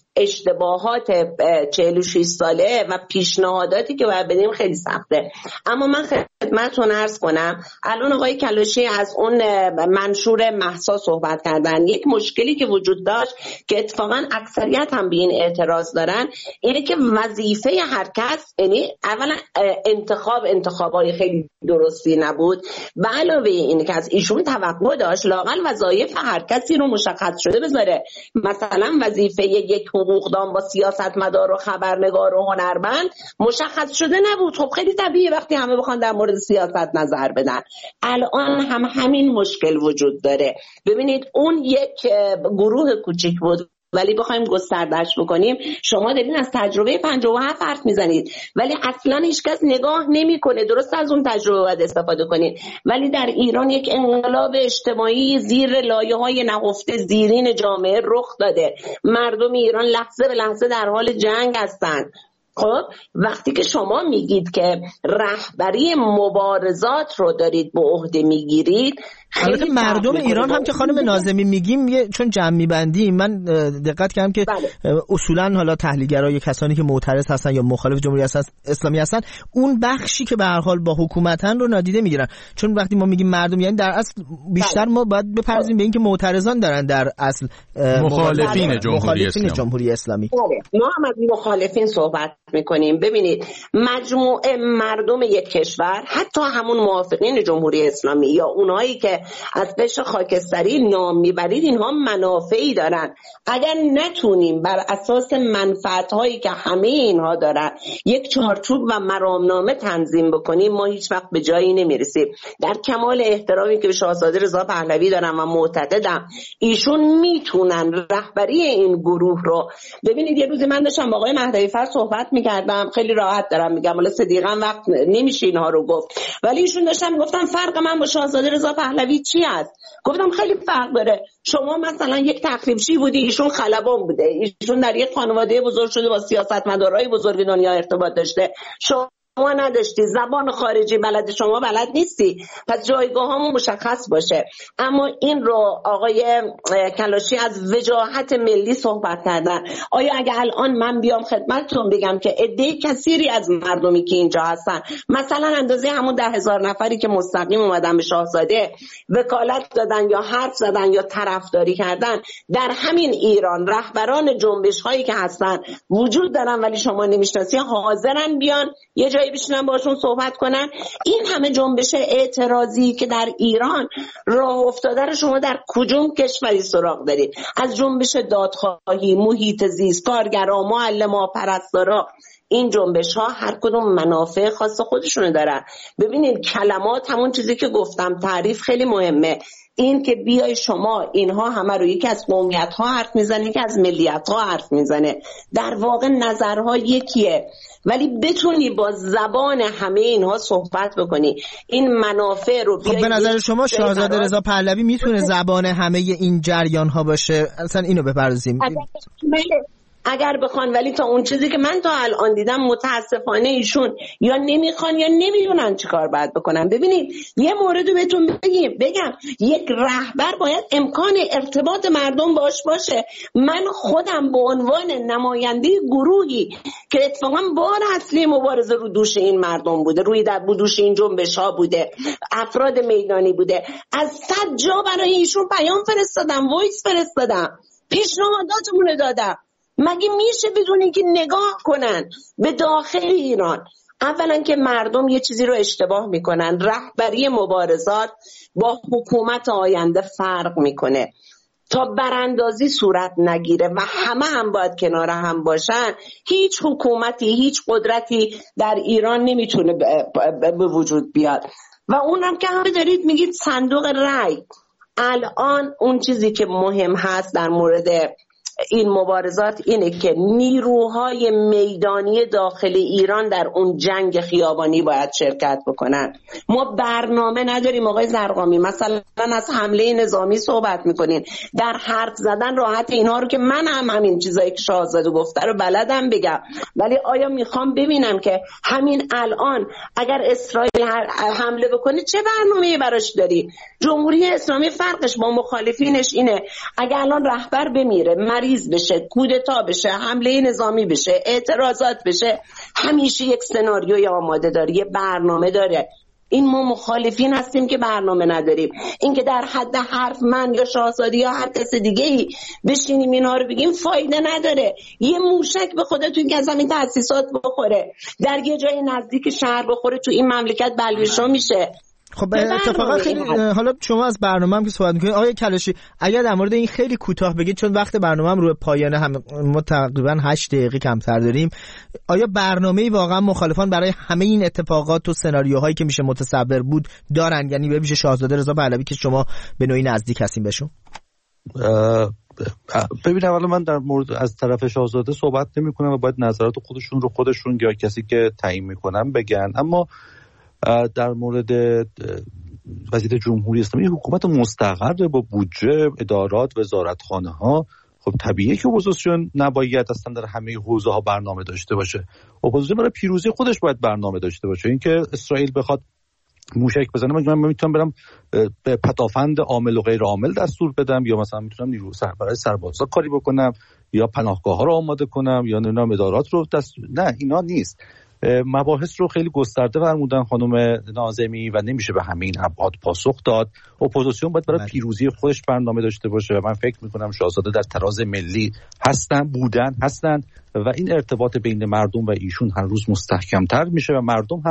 اشتباهات چهل و شش ساله و پیشنهاداتی که باید بدیم خیلی سخته. اما من خدمتتون عرض کنم الان آقای کلاشی از اون منشور مهسا صحبت کردن. یک مشکلی که وجود داشت که اتفاقا اکثریت هم به این اعتراض دارن اینه که وظیفه هر کس، یعنی اولا انتخاب انتخابای خیلی درستی نبود و علاوه این که از ایشون توقع داشت لااقل وظایف هر کسی رو مشخص شده بذاره. مثلا وظیفه یک حقوقدان با سیاستمدار و خبرنگار و هنرمند مشخص شده نبود. خب خیلی طبیعیه وقتی همه بخوان در مورد سیاست نظر بدن. الان هم همین مشکل وجود داره. ببینید اون یک گروه کوچیک بود ولی بخوایم گستردش بکنیم، شما دارین از تجربه پنجاه و هفت حرف میزنید ولی اصلا هیچکس نگاه نمیکنه. درست از اون تجربه باید استفاده کنید، ولی در ایران یک انقلاب اجتماعی زیر لایه‌های نهفته زیرین جامعه رخ داده. مردم ایران لحظه به لحظه در حال جنگ هستند. خب وقتی که شما میگید که رهبری مبارزات رو دارید به عهده میگیرید، البته مردم ایران هم که خانم ناظمی میگیم چون جمع میبندیم، من دقت کردم که بله. اصولا حالا تحلیلگرای کسانی که معترض هستن یا مخالف جمهوری اسلامی هستن اون بخشی که به هر حال با حکومتن رو نادیده میگیرن. چون وقتی ما میگیم مردم یعنی در اصل بیشتر بله. ما باید بپرزیم به این که معترضان دارن در اصل مخالفین بله. جمهوری, مخالفین جمهوری اسلامی. بله. ما هم از مخالفین صحبت میکنیم. ببینید مجموعه مردم یک کشور، حتی همون موافقین جمهوری اسلامی یا اونایی که از قشر خاکستری نام میبرید، اینها منافعی دارن. اگر نتونیم بر اساس منفعت‌هایی که همه اینها دارن یک چارچوب و مرامنامه تنظیم بکنیم، ما هیچ وقت به جایی نمیرسیم. در کمال احترامی که به شاهزاده رضا پهلوی دارم و معتقدم ایشون میتونن رهبری این گروه رو. ببینید یه روزی من داشتم با آقای مهدوی فر صحبت میکردم، خیلی راحت دارم میگم، ولی صدیقاً وقت نمیشه اینها رو گفت، ولی ایشون داشتم گفتم فرق من با شاهزاده رضا پهلوی چی است؟ گفتم خیلی فرق داره. شما مثلا یک تخریبچی بودی، ایشون خلبان بوده، ایشون در یک خانواده بزرگ شده، با سیاستمدارای بزرگ دنیا ارتباط داشته، شما ما نداشتی، زبان خارجی بلد، شما بلد نیستی، پس جایگاه همون مشخص باشه. اما این رو آقای کلاشی از وجاهت ملی صحبت کردن. آیا اگه الان من بیام خدمتتون بگم که عده کثیری از مردمی که اینجا هستن، مثلا اندازه همون ده هزار نفری که مستقیم اومدن به شاهزاده وکالت دادن یا حرف زدن یا طرفداری کردن، در همین ایران رهبران جنبش هایی که هستن وجود دارن ولی شما نمیشناسی، حاضرن بیان یه جایی بشینن باشون صحبت کنن. این همه جنبش اعتراضی که در ایران راه افتاده رو شما در کدوم کشوری سراغ دارید؟ از جنبش دادخواهی، محیط زیست، کارگرا، معلما، پرستارا، این جنبش ها هر کدوم منافع خاص خودشونو دارن. ببینید کلمات، همون چیزی که گفتم، تعریف خیلی مهمه. این که بیای شما اینها همه رو یکی از قومیت ها حرف میزنه، یکی از ملیت ها حرف میزنه، در واقع نظرها یکیه، ولی بتونی با زبان همه اینها صحبت بکنی، این منافع رو بیای. خب به نظر شما شاهزاده رضا پهلوی میتونه زبان همه این جریان ها باشه؟ اصلا اینو بپردازیم. اگر بخوان، ولی تا اون چیزی که من تا الان دیدم متاسفانه ایشون یا نمیخوان یا نمیدونن چی کار باید بکنن. ببینید یه مورد رو بهتون بگم بگم یک رهبر باید امکان ارتباط مردم باش باشه. من خودم به عنوان نماینده گروهی که اتفاقا بار اصلی مبارزه رو دوش این مردم بوده، روی در دوش این جنبش ها بوده، افراد میدانی بوده، از صد جا برای ایشون پیام فرستادم، وایس فرستادم، پیشنهاداتمون دادم. مگه میشه بدون اینکه نگاه کنن به داخل ایران؟ اولا که مردم یه چیزی رو اشتباه میکنن، رهبری مبارزات با حکومت آینده فرق میکنه. تا براندازی صورت نگیره و همه هم باید کنار هم باشن، هیچ حکومتی، هیچ قدرتی در ایران نمیتونه به وجود بیاد. و اونم که همه دارید میگید صندوق رای، الان اون چیزی که مهم هست در مورد این مبارزات اینه که نیروهای میدانی داخل ایران در اون جنگ خیابانی باید شرکت بکنن. ما برنامه نداریم آقای زرقامی، مثلا از حمله نظامی صحبت میکنین، در حرف زدن راحت اینها رو که من هم همین چیزایی که شاهزاده گفته رو بلدم بگم، ولی آیا میخوام ببینم که همین الان اگر اسرائیل حمله بکنه چه برنامه‌ای براش داری؟ جمهوری اسلامی فرقش با مخالفینش اینه اگر الان رهبر بمیره، مریض بشه، کودتا بشه، حمله نظامی بشه، اعتراضات بشه، همیشه یک سناریوی آماده داره، یه برنامه داره. این ما مخالفین هستیم که برنامه نداریم. این که در حد حرف من یا شاهزاده یا هر کس دیگه ای بشینیم اینا رو بگیم فایده نداره. یه موشک به خودتون که از همین تأسیسات بخوره، در یه جای نزدیک شهر بخوره، تو این مملکت بلوشو میشه. خب اتفاقا خیلی حالا شما از برنامه هم که صحبت میکنید آقای کلاشی، اگر در مورد این خیلی کوتاه بگید چون وقت برنامه هم روی پایانه، هم ما تقریبا هشت دقیقه کمتر داریم، آیا برنامه‌ای واقعا مخالفان برای همه این اتفاقات و سناریوهایی که میشه متصور بود دارن؟ یعنی بمیشه شاهزاده رضا پهلوی که شما به نوعی نزدیک هستین بهشون؟ ببین اولا من در مورد از طرف شاهزاده صحبت نمی‌کنم و باید نظرات خودشون رو خودشون یا کسی که تعیین می‌کنن بگن، اما در مورد وزیر جمهوری اسلامی حکومت مستقر با بودجه، ادارات، وزارتخانه ها، خب طبیعیه که اپوزیسیون نباید اصلا در همه حوزه ها برنامه داشته باشه. اپوزیسیون برای پیروزی خودش باید برنامه داشته باشه. اینکه اسرائیل بخواد موشک بزنه، من میتونم برم به پدافند عامل و غیر عامل دستور بدم، یا مثلا میتونم نیرو برای سربازا کاری بکنم، یا پناهگاه ها رو آماده کنم، یا نمیدونم ادارات رو دستور. نه اینا نیست. مباحث رو خیلی گسترده فرمودن خانم ناظمی و نمیشه به همین ابعاد پاسخ داد. اپوزیسیون باید برای پیروزی خودش برنامه داشته باشه. من فکر میکنم شاهزاده در تراز ملی هستن، بودن، هستن و این ارتباط بین مردم و ایشون هر روز مستحکمتر میشه و مردم هم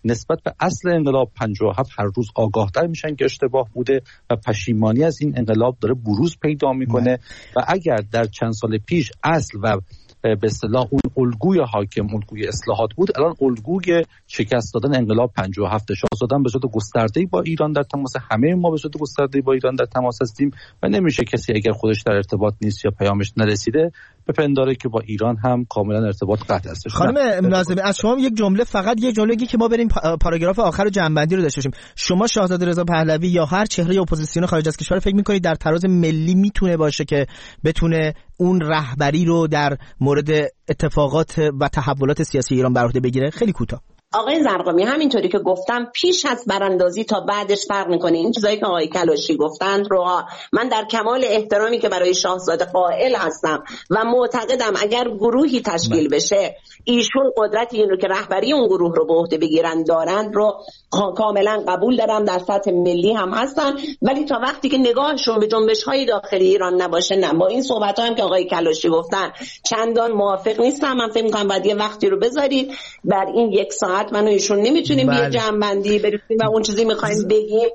نسبت به اصل انقلاب پنجاه و هفت هر روز آگاهتر میشن که اشتباه بوده و پشیمانی از این انقلاب داره بروز پیدا میکنه و اگر در چند سال پیش اصل و به اصطلاح اون الگوی حاکم الگوی اصلاحات بود، الان الگوی شکست دادن انقلاب پنجاه و هفت شاهزاده به صورت گسترده‌ای با ایران در تماس، همه ما به صورت گسترده‌ای با ایران در تماس هستیم و نمیشه کسی اگر خودش در ارتباط نیست یا پیامش نرسیده بپنداره که با ایران هم کاملا ارتباط قطع است. خانم ناظمی از شما یک جمله، فقط یک جمله که ما بریم پاراگراف آخر جنبندی رو داشته باشیم. شما شاهزاده رضا پهلوی یا هر چهره اپوزیسیون خارج از کشور فکر می‌کنید در تراز ملی میتونه باشه که بتونه اون رهبری رو در مورد اتفاقات و تحولات سیاسی ایران بر عهده بگیره؟ خیلی کوتاه. آقای زرقامی همینطوری که گفتم پیش از براندازی تا بعدش فرق میکنه. این چیزایی که آقای کلاشی گفتند رو من در کمال احترامی که برای شاهزاده قائل هستم و معتقدم اگر گروهی تشکیل بشه ایشون قدرت این رو که رهبری اون گروه رو به عهده بگیرن دارند رو کاملا قبول دارم، در سطح ملی هم هستن، ولی تا وقتی که نگاهشون به جنبش‌های داخلی ایران نباشه نه. با این صحبت‌ها هم که آقای کلاشی گفتن چندان موافق نیستم. من فکر می‌کنم باید یه وقتی رو بذارید در این یک ساعت من و ایشون نمیتونیم یه جمع‌بندی برسیم و اون چیزی می‌خوایم بگیم.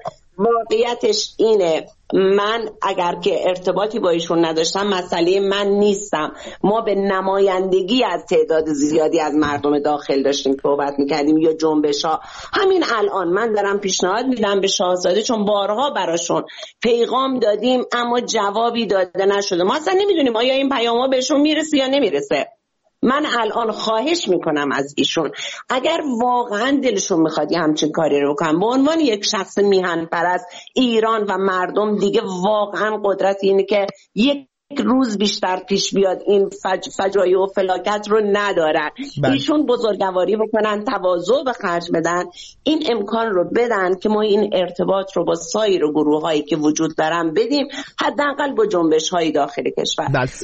واقعیتش اینه من اگر که ارتباطی با ایشون نداشتم مسئله من نیستم. ما به نمایندگی از تعداد زیادی از مردم داخل داشتیم صحبت میکردیم یا جنبش ها. همین الان من دارم پیشنهاد میدم به شاهزاده، چون بارها براشون پیغام دادیم اما جوابی داده نشده. ما اصلا نمیدونیم آیا این پیام‌ها بهشون میرسه یا نمیرسه. من الان خواهش میکنم از ایشون اگر واقعا دلشون میخواد یه همچین کاری رو کنن، به عنوان یک شخص میهن پرست ایران و مردم دیگه واقعا قدرت اینه که یک روز بیشتر پیش بیاد این فج... فجایع و فلاکت رو ندارن. بله. ایشون بزرگواری بکنن، تواضع به خرج بدن، این امکان رو بدن که ما این ارتباط رو با سایر گروه هایی که وجود دارن بدیم، حداقل با جنبش های داخل کشور.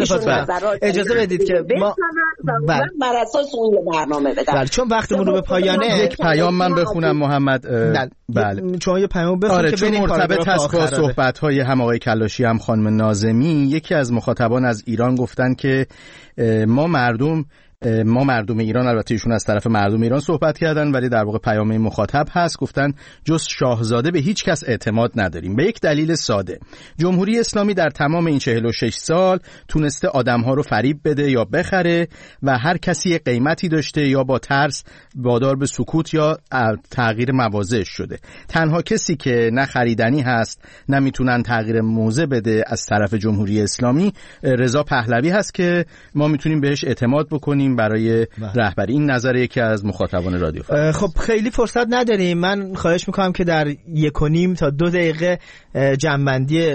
بله. اجازه بدید که ما بله. بر اساس اون برنامه بدن. بله. چون وقتمون رو به پایانه یک پیام من بخونم محمد. بله. بله. چون یه پیام بخونم آره، که چون مرتبط هست با صحبت های هم آقای کلاشی هم خانم ناظمی. یکی از مخاطبان از ایران گفتن که ما مردم ما مردم ایران، البته ایشون از طرف مردم ایران صحبت کردن ولی در واقع پیام مخاطب هست، گفتن جز شاهزاده به هیچ کس اعتماد نداریم به یک دلیل ساده. جمهوری اسلامی در تمام این چهل و شش سال تونسته آدم‌ها رو فریب بده یا بخره و هر کسی قیمتی داشته یا با ترس وادار به سکوت یا تغییر مواضعش شده. تنها کسی که نه خریدنی هست نه میتونن تغییر موضع بده از طرف جمهوری اسلامی رضا پهلوی هست که ما میتونیم بهش اعتماد بکنیم برای رهبری. این نظر یکی از مخاطبان رادیو فردا. خب خیلی فرصت نداریم، من خواهش میکنم که در یک و نیم تا دو دقیقه جمع‌بندی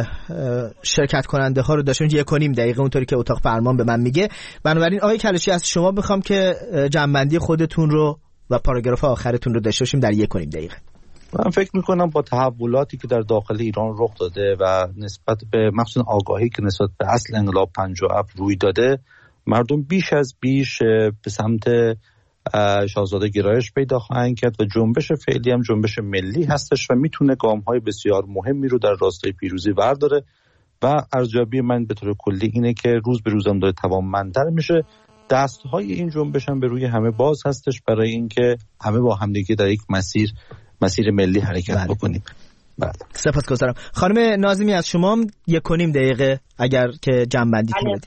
شرکت کننده ها رو داشتیم. یک و نیم دقیقه اونطوری که اتاق فرمان به من میگه. بنابراین آقای کلاشی از شما بخوام که جمع‌بندی خودتون رو و پاراگراف آخرتون رو داشته باشیم در یک و نیم دقیقه. من فکر میکنم با تحولاتی که در داخل ایران رخ داده و نسبت به مخصوصا آگاهی که نسبت به اصل انقلاب پنجاه و هفت روی داده، مردم بیش از بیش به سمت شاهزاده گرایش پیدا خواهند کرد و جنبش فعلی هم جنبش ملی هستش و میتونه گام‌های بسیار مهمی رو در راستای پیروزی برداره و ارزیابی من به طور کلی اینه که روز به روز هم داره توانمندتر میشه. دست‌های این جنبش هم به روی همه باز هستش برای اینکه همه با همدیگه در یک مسیر مسیر ملی حرکت بله. بکنیم. بله. سپاسگزارم. خانم ناظمی از شما یک و نیم دقیقه اگر که جمع‌بندی کنید.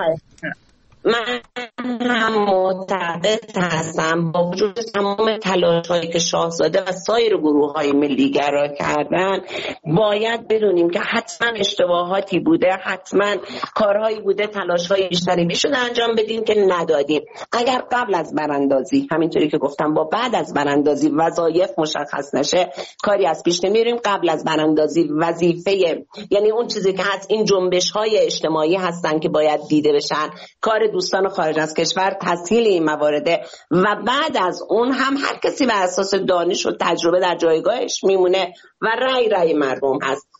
من هم معتقد هستم با وجود تمام تلاش‌هایی که شاهزاده و سایر گروه‌های ملی گرا کردن باید بدونیم که حتما اشتباهاتی بوده، حتما کارهایی بوده، تلاش‌های بیشتری میشد انجام بدیم که ندادیم. اگر قبل از براندازی همینطوری که گفتم با بعد از براندازی وظایف مشخص نشه کاری از پیش نمیریم. قبل از براندازی وظیفه یعنی اون چیزی که هست این جنبش‌های اجتماعی هستن که باید دیده بشن، کار دوستان خارج از کشور تسهیل این موارده و بعد از اون هم هر کسی بر اساس دانش و تجربه در جایگاهش میمونه و رأی رأی مردم هست.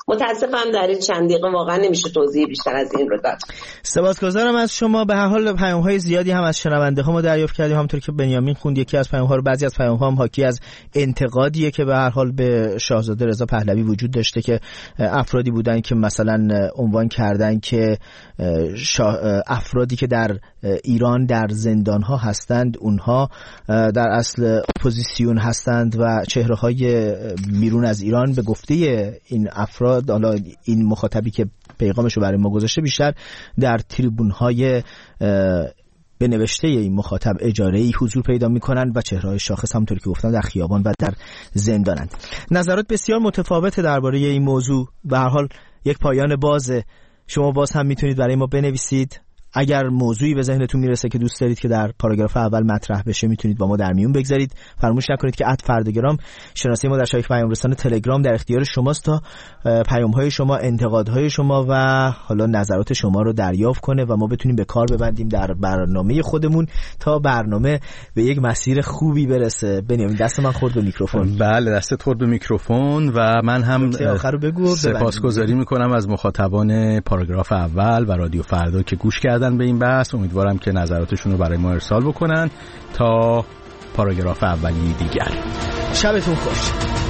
متاسفم در این چند دقیقه واقعا نمیشه توضیح بیشتر از این رو داد. سپاسگزارم از شما. به هر حال پیام‌های زیادی هم از شنونده ها ما دریافت کردیم، همونطور که بنیامین خوند. یکی از پیام‌ها رو، بعضی از پیام‌ها هم حاکی از انتقادیه که به هر حال به شاهزاده رضا پهلوی وجود داشته که افرادی بودن که مثلا عنوان کردن که افرادی که در ایران در زندان‌ها هستند اونها در اصل اپوزیسیون هستند و چهره‌های بیرون از ایران. به گفته این افراد، حالا این مخاطبی که پیغامش رو برای ما گذاشته، بیشتر در تریبون‌های به نوشته این مخاطب اجاره‌ای حضور پیدا می‌کنند و چهره‌های شاخص همونطور که گفتم در خیابان و در زندانند. نظرات بسیار متفاوت درباره این موضوع. به هر حال یک پایان بازه. شما باز هم میتونید برای ما بنویسید. اگر موضوعی به ذهنتون میرسه که دوست دارید که در پاراگراف اول مطرح بشه، میتونید با ما در میون بگذارید. فراموش نکنید که ات فردگرام شناسه ما در شبکه پیام رسان تلگرام در اختیار شماست تا پیام‌های شما، انتقادهای شما و حالا نظرات شما رو دریافت کنه و ما بتونیم به کار ببندیم در برنامه خودمون تا برنامه به یک مسیر خوبی برسه. بنیامین دست من خورد به میکروفون. بله دستت خورد به میکروفون و من هم سپاسگزاری میکنم از مخاطبان پاراگراف اول و رادیو فردا که گوش کردن به این بحث. امیدوارم که نظراتشون رو برای ما ارسال بکنن تا پاراگراف اولی دیگر. شبتون خوش.